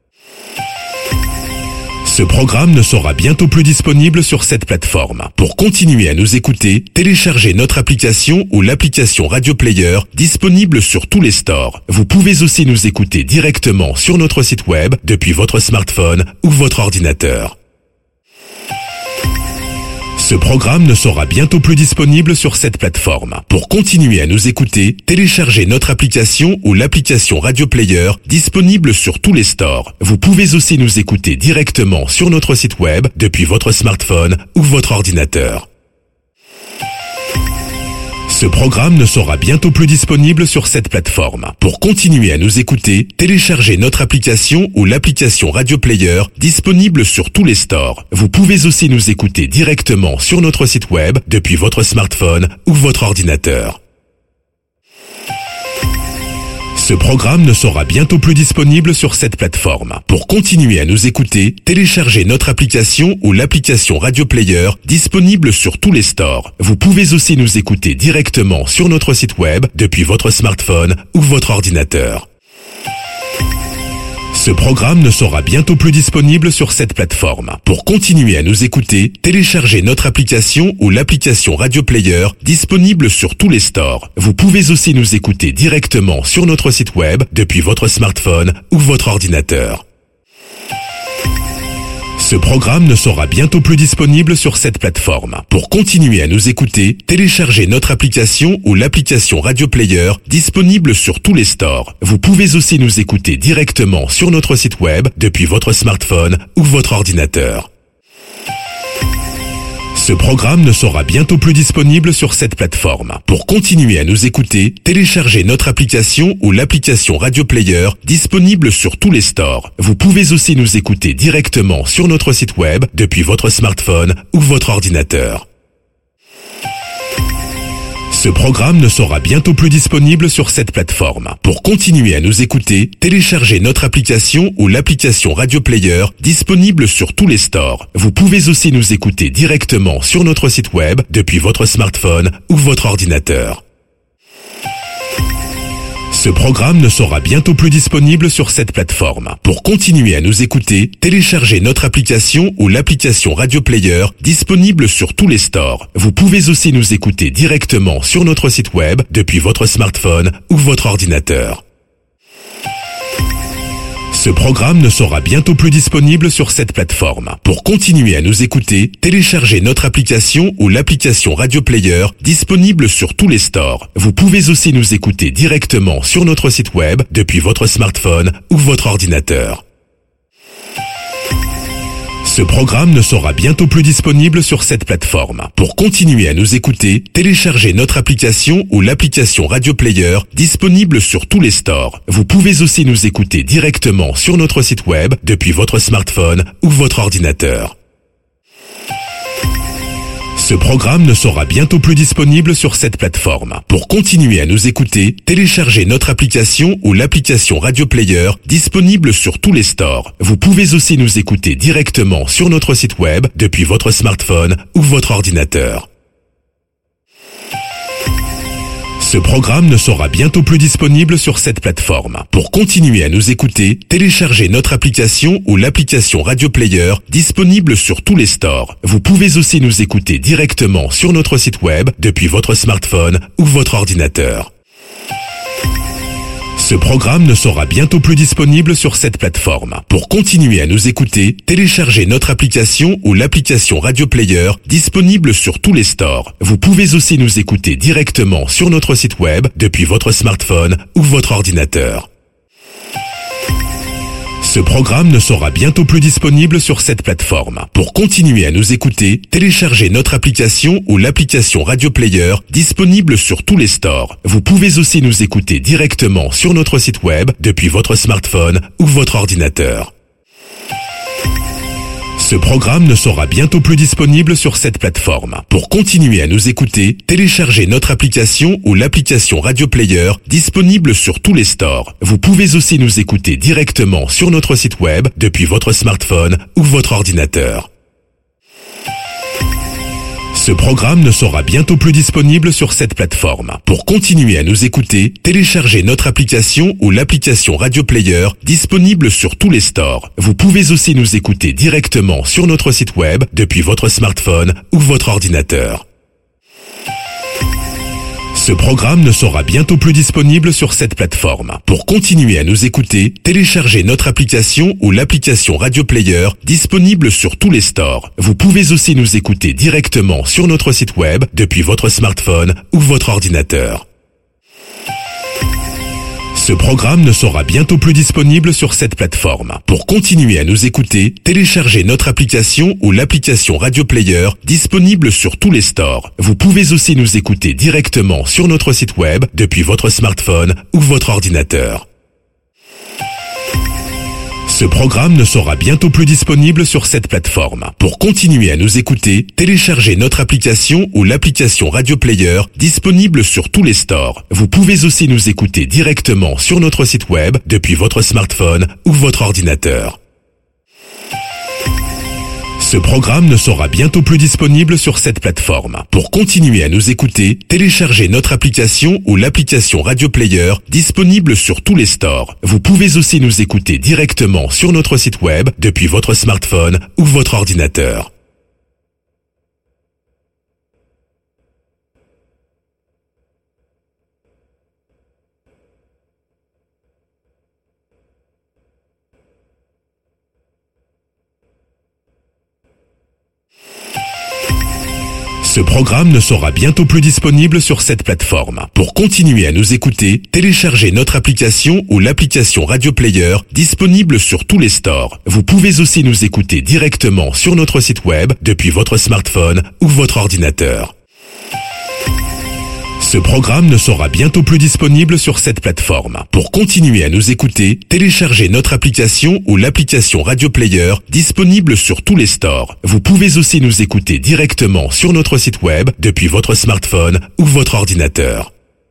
Ce programme ne sera bientôt plus disponible sur cette plateforme. Pour continuer à nous écouter, téléchargez notre application ou l'application Radio Player disponible sur tous les stores. Vous pouvez aussi nous écouter directement sur notre site web depuis votre smartphone ou votre ordinateur. Ce programme ne sera bientôt plus disponible sur cette plateforme. Pour continuer à nous écouter, téléchargez notre application ou l'application Radio Player disponible sur tous les stores. Vous pouvez aussi nous écouter directement sur notre site web depuis votre smartphone ou votre ordinateur. Ce programme ne sera bientôt plus disponible sur cette plateforme. Pour continuer à nous écouter, téléchargez notre application ou l'application Radio Player disponible sur tous les stores. Vous pouvez aussi nous écouter directement sur notre site web depuis votre smartphone ou votre ordinateur. Ce Ce programme ne sera bientôt plus disponible sur cette plateforme. Pour continuer à nous écouter, téléchargez notre application ou l'application Radio Player disponible sur tous les stores. Vous pouvez aussi nous écouter directement sur notre site web depuis votre smartphone ou votre ordinateur. Ce programme ne sera bientôt plus disponible sur cette plateforme. Pour continuer à nous écouter, téléchargez notre application ou l'application Radio Player disponible sur tous les stores. Vous pouvez aussi nous écouter directement sur notre site web depuis votre smartphone ou votre ordinateur. Ce programme ne sera bientôt plus disponible sur cette plateforme. Pour continuer à nous écouter, téléchargez notre application ou l'application Radio Player disponible sur tous les stores. Vous pouvez aussi nous écouter directement sur notre site web depuis votre smartphone ou votre ordinateur. Ce programme ne sera bientôt plus disponible sur cette plateforme. Pour continuer à nous écouter, téléchargez notre application ou l'application Radio Player disponible sur tous les stores. Vous pouvez aussi nous écouter directement sur notre site web depuis votre smartphone ou votre ordinateur. Ce programme ne sera bientôt plus disponible sur cette plateforme. Pour continuer à nous écouter, téléchargez notre application ou l'application Radio Player disponible sur tous les stores. Vous pouvez aussi nous écouter directement sur notre site web depuis votre smartphone ou votre ordinateur. Ce programme ne sera bientôt plus disponible sur cette plateforme. Pour continuer à nous écouter, téléchargez notre application ou l'application Radio Player disponible sur tous les stores. Vous pouvez aussi nous écouter directement sur notre site web depuis votre smartphone ou votre ordinateur. Ce programme ne sera bientôt plus disponible sur cette plateforme. Pour continuer à nous écouter, téléchargez notre application ou l'application Radio Player disponible sur tous les stores. Vous pouvez aussi nous écouter directement sur notre site web depuis votre smartphone ou votre ordinateur. Ce programme ne sera bientôt plus disponible sur cette plateforme. Pour continuer à nous écouter, téléchargez notre application ou l'application Radio Player disponible sur tous les stores. Vous pouvez aussi nous écouter directement sur notre site web depuis votre smartphone ou votre ordinateur. Ce programme ne sera bientôt plus disponible sur cette plateforme. Pour continuer à nous écouter, téléchargez notre application ou l'application Radio Player disponible sur tous les stores. Vous pouvez aussi nous écouter directement sur notre site web depuis votre smartphone ou votre ordinateur. Ce programme ne sera bientôt plus disponible sur cette plateforme. Pour continuer à nous écouter, téléchargez notre application ou l'application Radio Player disponible sur tous les stores. Vous pouvez aussi nous écouter directement sur notre site web depuis votre smartphone ou votre ordinateur. Ce programme ne sera bientôt plus disponible sur cette plateforme. Pour continuer à nous écouter, téléchargez notre application ou l'application Radio Player disponible sur tous les stores. Vous pouvez aussi nous écouter directement sur notre site web depuis votre smartphone ou votre ordinateur. Ce programme ne sera bientôt plus disponible sur cette plateforme. Pour continuer à nous écouter, téléchargez notre application ou l'application Radio Player disponible sur tous les stores. Vous pouvez aussi nous écouter directement sur notre site web depuis votre smartphone ou votre ordinateur. Ce programme ne sera bientôt plus disponible sur cette plateforme. Pour continuer à nous écouter, téléchargez notre application ou l'application Radio Player disponible sur tous les stores. Vous pouvez aussi nous écouter directement sur notre site web depuis votre smartphone ou votre ordinateur. Ce programme ne sera bientôt plus disponible sur cette plateforme. Pour continuer à nous écouter, téléchargez notre application ou l'application Radio Player disponible sur tous les stores. Vous pouvez aussi nous écouter directement sur notre site web depuis votre smartphone ou votre ordinateur. Ce programme ne sera bientôt plus disponible sur cette plateforme. Pour continuer à nous écouter, téléchargez notre application ou l'application Radio Player disponible sur tous les stores. Vous pouvez aussi nous écouter directement sur notre site web depuis votre smartphone ou votre ordinateur. Ce programme ne sera bientôt plus disponible sur cette plateforme. Pour continuer à nous écouter, téléchargez notre application ou l'application Radio Player disponible sur tous les stores. Vous pouvez aussi nous écouter directement sur notre site web depuis votre smartphone ou votre ordinateur. Ce Ce programme ne sera bientôt plus disponible sur cette plateforme. Pour continuer à nous écouter, téléchargez notre application ou l'application Radio Player disponible sur tous les stores. Vous pouvez aussi nous écouter directement sur notre site web depuis votre smartphone ou votre ordinateur. Ce programme ne sera bientôt plus disponible sur cette plateforme. Pour continuer à nous écouter, téléchargez notre application ou l'application Radio Player disponible sur tous les stores. Vous pouvez aussi nous écouter directement sur notre site web depuis votre smartphone ou votre ordinateur. Ce programme ne sera bientôt plus disponible sur cette plateforme. Pour continuer à nous écouter, téléchargez notre application ou l'application Radio Player disponible sur tous les stores. Vous pouvez aussi nous écouter directement sur notre site web depuis votre smartphone ou votre ordinateur. Ce programme ne sera bientôt plus disponible sur cette plateforme. Pour continuer à nous écouter, téléchargez notre application ou l'application Radio Player disponible sur tous les stores. Vous pouvez aussi nous écouter directement sur notre site web depuis votre smartphone ou votre ordinateur.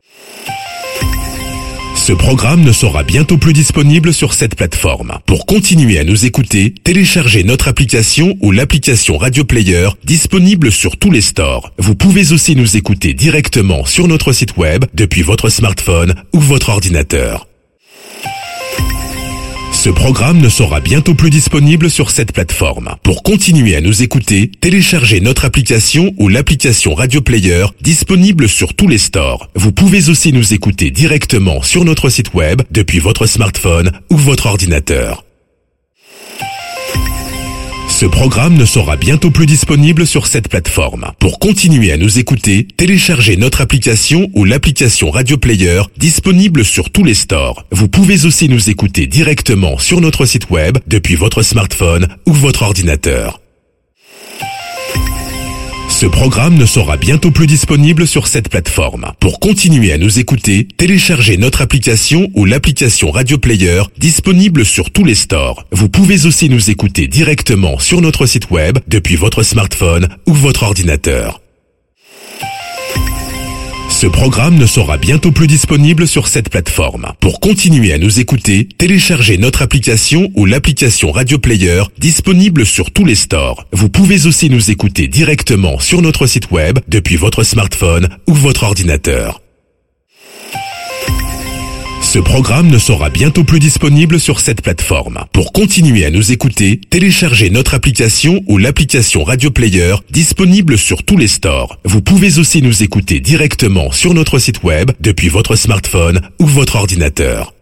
Ce programme ne sera bientôt plus disponible sur cette plateforme. Pour continuer à nous écouter, téléchargez notre application ou l'application Radio Player disponible sur tous les stores. Vous pouvez aussi nous écouter directement sur notre site web depuis votre smartphone ou votre ordinateur. Ce programme ne sera bientôt plus disponible sur cette plateforme. Pour continuer à nous écouter, téléchargez notre application ou l'application Radio Player disponible sur tous les stores. Vous pouvez aussi nous écouter directement sur notre site web depuis votre smartphone ou votre ordinateur. Ce programme ne sera bientôt plus disponible sur cette plateforme. Pour continuer à nous écouter, téléchargez notre application ou l'application Radio Player disponible sur tous les stores. Vous pouvez aussi nous écouter directement sur notre site web depuis votre smartphone ou votre ordinateur. Ce programme ne sera bientôt plus disponible sur cette plateforme. Pour continuer à nous écouter, téléchargez notre application ou l'application Radio Player disponible sur tous les stores. Vous pouvez aussi nous écouter directement sur notre site web depuis votre smartphone ou votre ordinateur. Ce programme ne sera bientôt plus disponible sur cette plateforme. Pour continuer à nous écouter, téléchargez notre application ou l'application Radio Player disponible sur tous les stores. Vous pouvez aussi nous écouter directement sur notre site web depuis votre smartphone ou votre ordinateur. Ce programme ne sera bientôt plus disponible sur cette plateforme. Pour continuer à nous écouter, téléchargez notre application ou l'application Radio Player disponible sur tous les stores. Vous pouvez aussi nous écouter directement sur notre site web depuis votre smartphone ou votre ordinateur.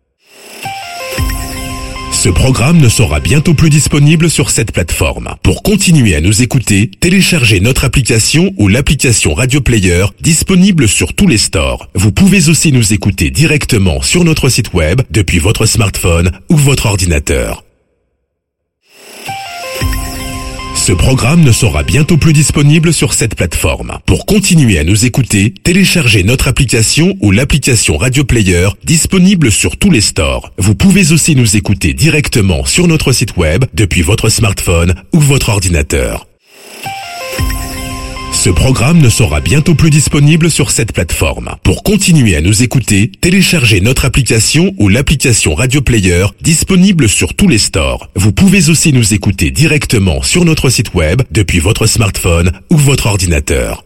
Ce programme ne sera bientôt plus disponible sur cette plateforme. Pour continuer à nous écouter, téléchargez notre application ou l'application Radio Player disponible sur tous les stores. Vous pouvez aussi nous écouter directement sur notre site web depuis votre smartphone ou votre ordinateur. Ce programme ne sera bientôt plus disponible sur cette plateforme. Pour continuer à nous écouter, téléchargez notre application ou l'application Radio Player disponible sur tous les stores. Vous pouvez aussi nous écouter directement sur notre site web depuis votre smartphone ou votre ordinateur. Ce programme ne sera bientôt plus disponible sur cette plateforme. Pour continuer à nous écouter, téléchargez notre application ou l'application Radio Player disponible sur tous les stores. Vous pouvez aussi nous écouter directement sur notre site web depuis votre smartphone ou votre ordinateur.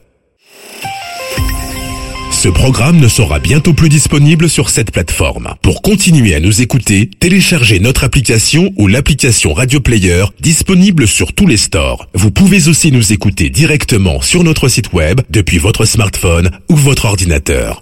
Ce programme ne sera bientôt plus disponible sur cette plateforme. Pour continuer à nous écouter, téléchargez notre application ou l'application Radio Player disponible sur tous les stores. Vous pouvez aussi nous écouter directement sur notre site web depuis votre smartphone ou votre ordinateur.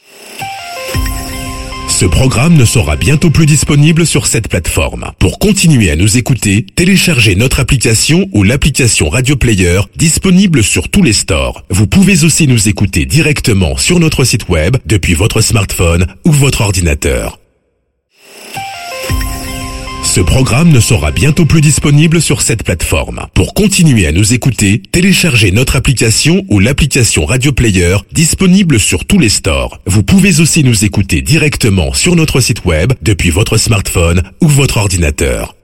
Ce programme ne sera bientôt plus disponible sur cette plateforme. Pour continuer à nous écouter, téléchargez notre application ou l'application Radio Player disponible sur tous les stores. Vous pouvez aussi nous écouter directement sur notre site web depuis votre smartphone ou votre ordinateur. Ce programme ne sera bientôt plus disponible sur cette plateforme. Pour continuer à nous écouter, téléchargez notre application ou l'application Radio Player disponible sur tous les stores. Vous pouvez aussi nous écouter directement sur notre site web depuis votre smartphone ou votre ordinateur.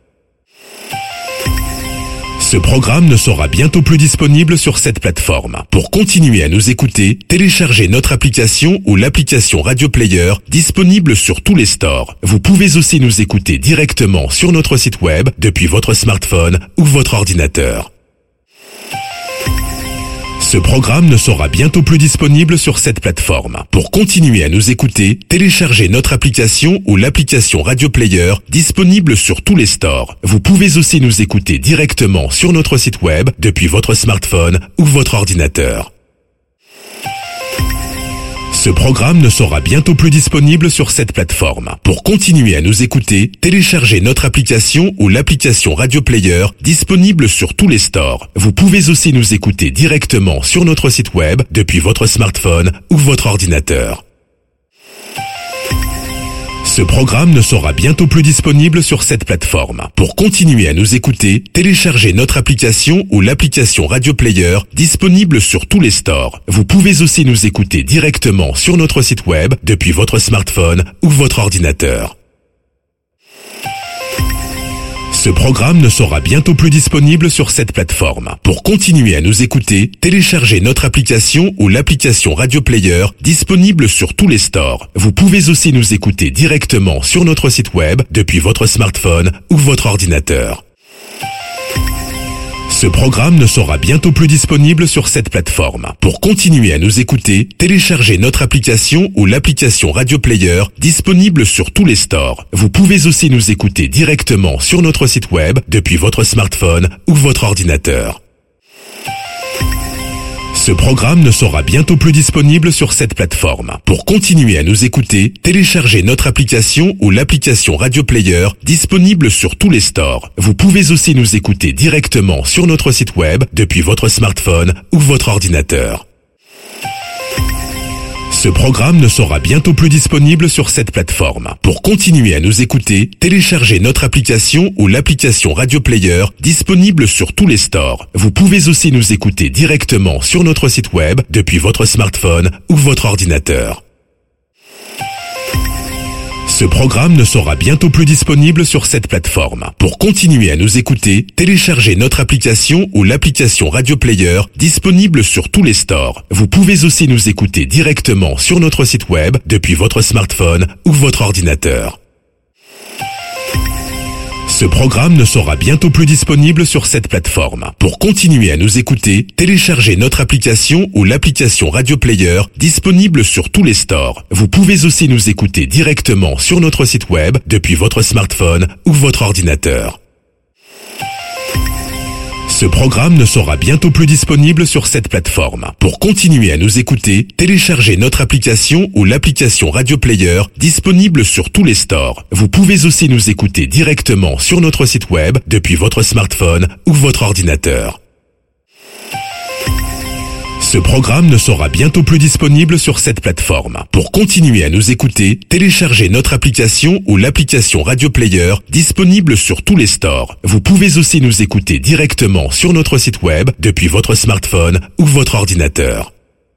Ce programme ne sera bientôt plus disponible sur cette plateforme. Pour continuer à nous écouter, téléchargez notre application ou l'application Radio Player disponible sur tous les stores. Vous pouvez aussi nous écouter directement sur notre site web depuis votre smartphone ou votre ordinateur. Ce programme ne sera bientôt plus disponible sur cette plateforme. Pour continuer à nous écouter, téléchargez notre application ou l'application Radio Player disponible sur tous les stores. Vous pouvez aussi nous écouter directement sur notre site web depuis votre smartphone ou votre ordinateur. Ce programme ne sera bientôt plus disponible sur cette plateforme. Pour continuer à nous écouter, téléchargez notre application ou l'application Radio Player disponible sur tous les stores. Vous pouvez aussi nous écouter directement sur notre site web depuis votre smartphone ou votre ordinateur. Ce programme ne sera bientôt plus disponible sur cette plateforme. Pour continuer à nous écouter, téléchargez notre application ou l'application Radio Player disponible sur tous les stores. Vous pouvez aussi nous écouter directement sur notre site web depuis votre smartphone ou votre ordinateur. Ce programme ne sera bientôt plus disponible sur cette plateforme. Pour continuer à nous écouter, téléchargez notre application ou l'application Radio Player disponible sur tous les stores. Vous pouvez aussi nous écouter directement sur notre site web depuis votre smartphone ou votre ordinateur. Ce programme ne sera bientôt plus disponible sur cette plateforme. Pour continuer à nous écouter, téléchargez notre application ou l'application Radio Player disponible sur tous les stores. Vous pouvez aussi nous écouter directement sur notre site web depuis votre smartphone ou votre ordinateur. Ce programme ne sera bientôt plus disponible sur cette plateforme. Pour continuer à nous écouter, téléchargez notre application ou l'application Radio Player disponible sur tous les stores. Vous pouvez aussi nous écouter directement sur notre site web depuis votre smartphone ou votre ordinateur. Ce programme ne sera bientôt plus disponible sur cette plateforme. Pour continuer à nous écouter, téléchargez notre application ou l'application Radio Player disponible sur tous les stores. Vous pouvez aussi nous écouter directement sur notre site web depuis votre smartphone ou votre ordinateur. Ce programme ne sera bientôt plus disponible sur cette plateforme. Pour continuer à nous écouter, téléchargez notre application ou l'application Radio Player disponible sur tous les stores. Vous pouvez aussi nous écouter directement sur notre site web depuis votre smartphone ou votre ordinateur. Ce programme ne sera bientôt plus disponible sur cette plateforme. Pour continuer à nous écouter, téléchargez notre application ou l'application Radio Player disponible sur tous les stores. Vous pouvez aussi nous écouter directement sur notre site web depuis votre smartphone ou votre ordinateur. Ce programme ne sera bientôt plus disponible sur cette plateforme. Pour continuer à nous écouter, téléchargez notre application ou l'application Radio Player disponible sur tous les stores. Vous pouvez aussi nous écouter directement sur notre site web depuis votre smartphone ou votre ordinateur. Ce programme ne sera bientôt plus disponible sur cette plateforme. Pour continuer à nous écouter, téléchargez notre application ou l'application Radio Player disponible sur tous les stores. Vous pouvez aussi nous écouter directement sur notre site web depuis votre smartphone ou votre ordinateur.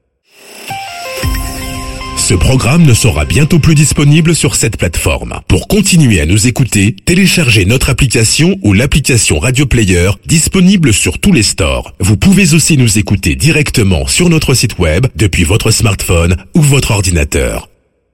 Ce programme ne sera bientôt plus disponible sur cette plateforme. Pour continuer à nous écouter, téléchargez notre application ou l'application Radio Player disponible sur tous les stores. Vous pouvez aussi nous écouter directement sur notre site web depuis votre smartphone ou votre ordinateur.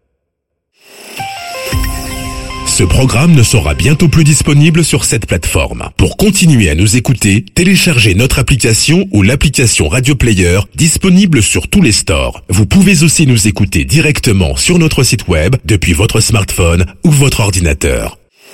Ce programme ne sera bientôt plus disponible sur cette plateforme. Pour continuer à nous écouter, téléchargez notre application ou l'application Radio Player disponible sur tous les stores. Vous pouvez aussi nous écouter directement sur notre site web depuis votre smartphone ou votre ordinateur.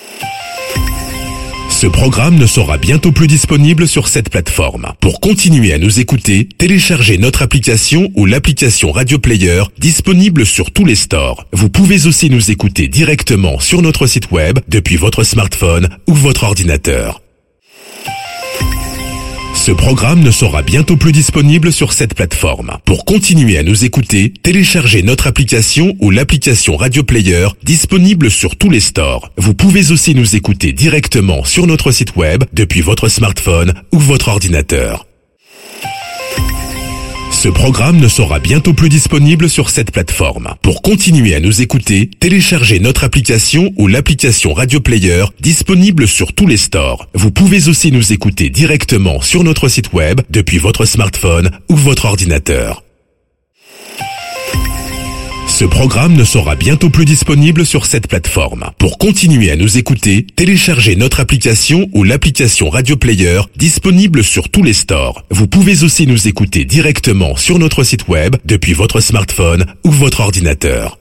Ce programme ne sera bientôt plus disponible sur cette plateforme. Pour continuer à nous écouter, téléchargez notre application ou l'application Radio Player disponible sur tous les stores. Vous pouvez aussi nous écouter directement sur notre site web depuis votre smartphone ou votre ordinateur. Ce programme ne sera bientôt plus disponible sur cette plateforme. Pour continuer à nous écouter, téléchargez notre application ou l'application Radio Player disponible sur tous les stores. Vous pouvez aussi nous écouter directement sur notre site web depuis votre smartphone ou votre ordinateur. Ce programme ne sera bientôt plus disponible sur cette plateforme. Pour continuer à nous écouter, téléchargez notre application ou l'application Radio Player disponible sur tous les stores. Vous pouvez aussi nous écouter directement sur notre site web depuis votre smartphone ou votre ordinateur. Ce programme ne sera bientôt plus disponible sur cette plateforme. Pour continuer à nous écouter, téléchargez notre application ou l'application Radio Player disponible sur tous les stores. Vous pouvez aussi nous écouter directement sur notre site web depuis votre smartphone ou votre ordinateur.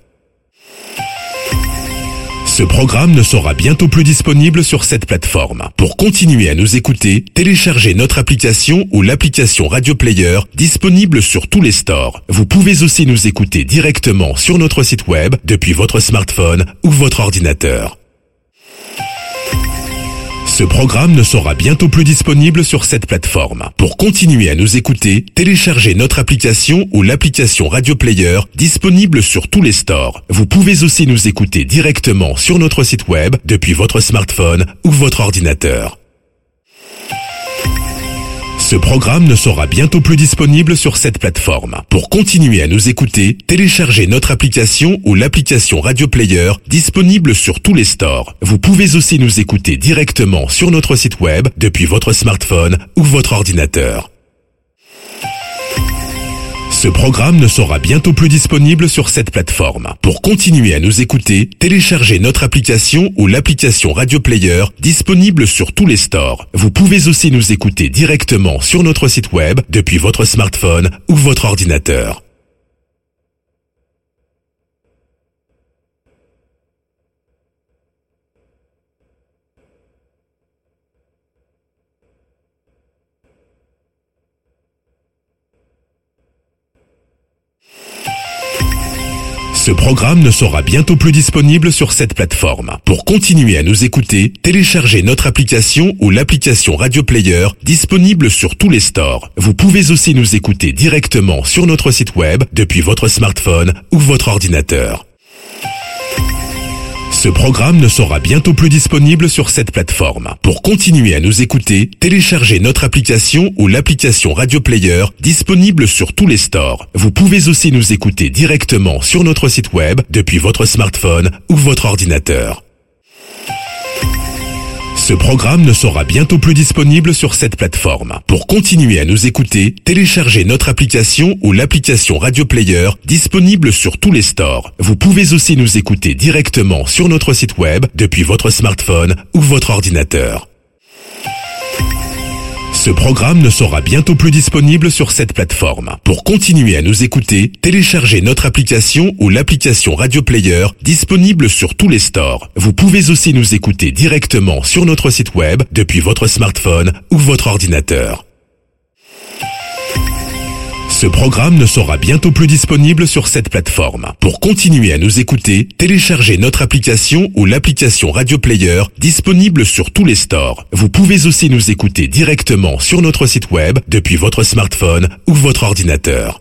Ce programme ne sera bientôt plus disponible sur cette plateforme. Pour continuer à nous écouter, téléchargez notre application ou l'application Radio Player disponible sur tous les stores. Vous pouvez aussi nous écouter directement sur notre site web depuis votre smartphone ou votre ordinateur. Ce programme ne sera bientôt plus disponible sur cette plateforme. Pour continuer à nous écouter, téléchargez notre application ou l'application Radio Player disponible sur tous les stores. Vous pouvez aussi nous écouter directement sur notre site web depuis votre smartphone ou votre ordinateur. Ce programme ne sera bientôt plus disponible sur cette plateforme. Pour continuer à nous écouter, téléchargez notre application ou l'application Radio Player disponible sur tous les stores. Vous pouvez aussi nous écouter directement sur notre site web depuis votre smartphone ou votre ordinateur. Ce programme ne sera bientôt plus disponible sur cette plateforme. Pour continuer à nous écouter, téléchargez notre application ou l'application Radio Player disponible sur tous les stores. Vous pouvez aussi nous écouter directement sur notre site web depuis votre smartphone ou votre ordinateur. Ce programme ne sera bientôt plus disponible sur cette plateforme. Pour continuer à nous écouter, téléchargez notre application ou l'application Radio Player disponible sur tous les stores. Vous pouvez aussi nous écouter directement sur notre site web depuis votre smartphone ou votre ordinateur. Ce programme ne sera bientôt plus disponible sur cette plateforme. Pour continuer à nous écouter, téléchargez notre application ou l'application Radio Player disponible sur tous les stores. Vous pouvez aussi nous écouter directement sur notre site web depuis votre smartphone ou votre ordinateur. Ce programme ne sera bientôt plus disponible sur cette plateforme. Pour continuer à nous écouter, téléchargez notre application ou l'application Radio Player disponible sur tous les stores. Vous pouvez aussi nous écouter directement sur notre site web depuis votre smartphone ou votre ordinateur. Ce programme ne sera bientôt plus disponible sur cette plateforme. Pour continuer à nous écouter, téléchargez notre application ou l'application Radio Player disponible sur tous les stores. Vous pouvez aussi nous écouter directement sur notre site web depuis votre smartphone ou votre ordinateur. Ce programme ne sera bientôt plus disponible sur cette plateforme. Pour continuer à nous écouter, téléchargez notre application ou l'application Radio Player disponible sur tous les stores. Vous pouvez aussi nous écouter directement sur notre site web depuis votre smartphone ou votre ordinateur.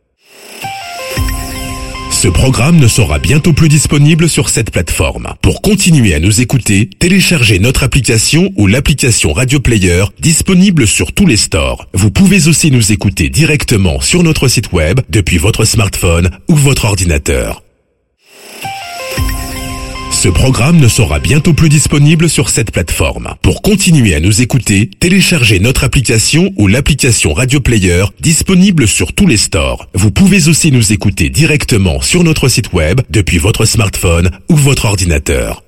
Ce programme ne sera bientôt plus disponible sur cette plateforme. Pour continuer à nous écouter, téléchargez notre application ou l'application Radio Player disponible sur tous les stores. Vous pouvez aussi nous écouter directement sur notre site web depuis votre smartphone ou votre ordinateur. Ce programme ne sera bientôt plus disponible sur cette plateforme. Pour continuer à nous écouter, téléchargez notre application ou l'application Radio Player disponible sur tous les stores. Vous pouvez aussi nous écouter directement sur notre site web depuis votre smartphone ou votre ordinateur.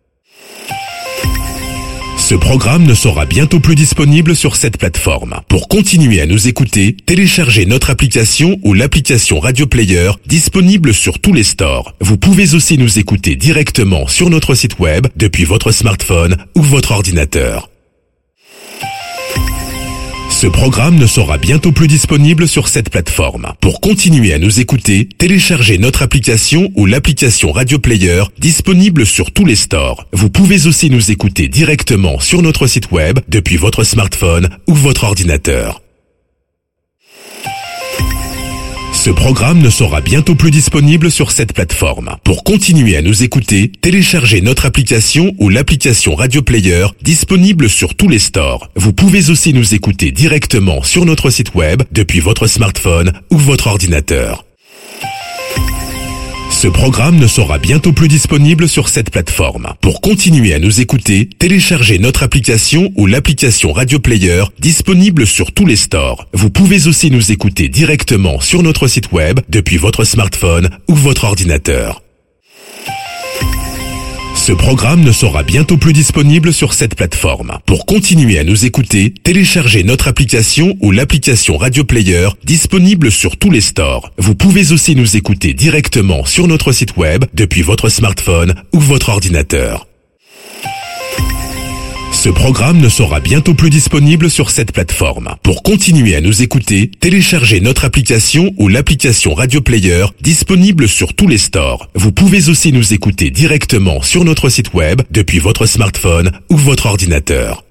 Ce programme ne sera bientôt plus disponible sur cette plateforme. Pour continuer à nous écouter, téléchargez notre application ou l'application Radio Player disponible sur tous les stores. Vous pouvez aussi nous écouter directement sur notre site web depuis votre smartphone ou votre ordinateur. Ce programme ne sera bientôt plus disponible sur cette plateforme. Pour continuer à nous écouter, téléchargez notre application ou l'application Radio Player disponible sur tous les stores. Vous pouvez aussi nous écouter directement sur notre site web depuis votre smartphone ou votre ordinateur. Ce programme ne sera bientôt plus disponible sur cette plateforme. Pour continuer à nous écouter, téléchargez notre application ou l'application Radio Player disponible sur tous les stores. Vous pouvez aussi nous écouter directement sur notre site web depuis votre smartphone ou votre ordinateur. Ce programme ne sera bientôt plus disponible sur cette plateforme. Pour continuer à nous écouter, téléchargez notre application ou l'application Radio Player disponible sur tous les stores. Vous pouvez aussi nous écouter directement sur notre site web depuis votre smartphone ou votre ordinateur. Ce programme ne sera bientôt plus disponible sur cette plateforme. Pour continuer à nous écouter, téléchargez notre application ou l'application Radio Player disponible sur tous les stores. Vous pouvez aussi nous écouter directement sur notre site web depuis votre smartphone ou votre ordinateur. Ce programme ne sera bientôt plus disponible sur cette plateforme. Pour continuer à nous écouter, téléchargez notre application ou l'application Radio Player disponible sur tous les stores. Vous pouvez aussi nous écouter directement sur notre site web depuis votre smartphone ou votre ordinateur.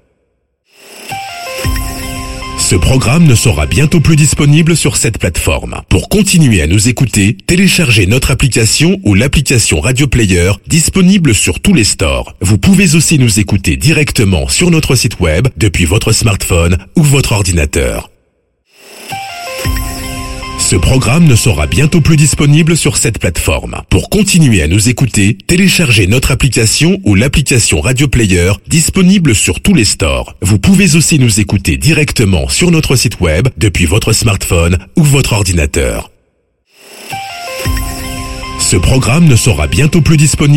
Ce programme ne sera bientôt plus disponible sur cette plateforme. Pour continuer à nous écouter, téléchargez notre application ou l'application Radio Player disponible sur tous les stores. Vous pouvez aussi nous écouter directement sur notre site web depuis votre smartphone ou votre ordinateur. Ce programme ne sera bientôt plus disponible sur cette plateforme. Pour continuer à nous écouter, téléchargez notre application ou l'application Radio Player disponible sur tous les stores. Vous pouvez aussi nous écouter directement sur notre site web depuis votre smartphone ou votre ordinateur. Ce programme ne sera bientôt plus disponible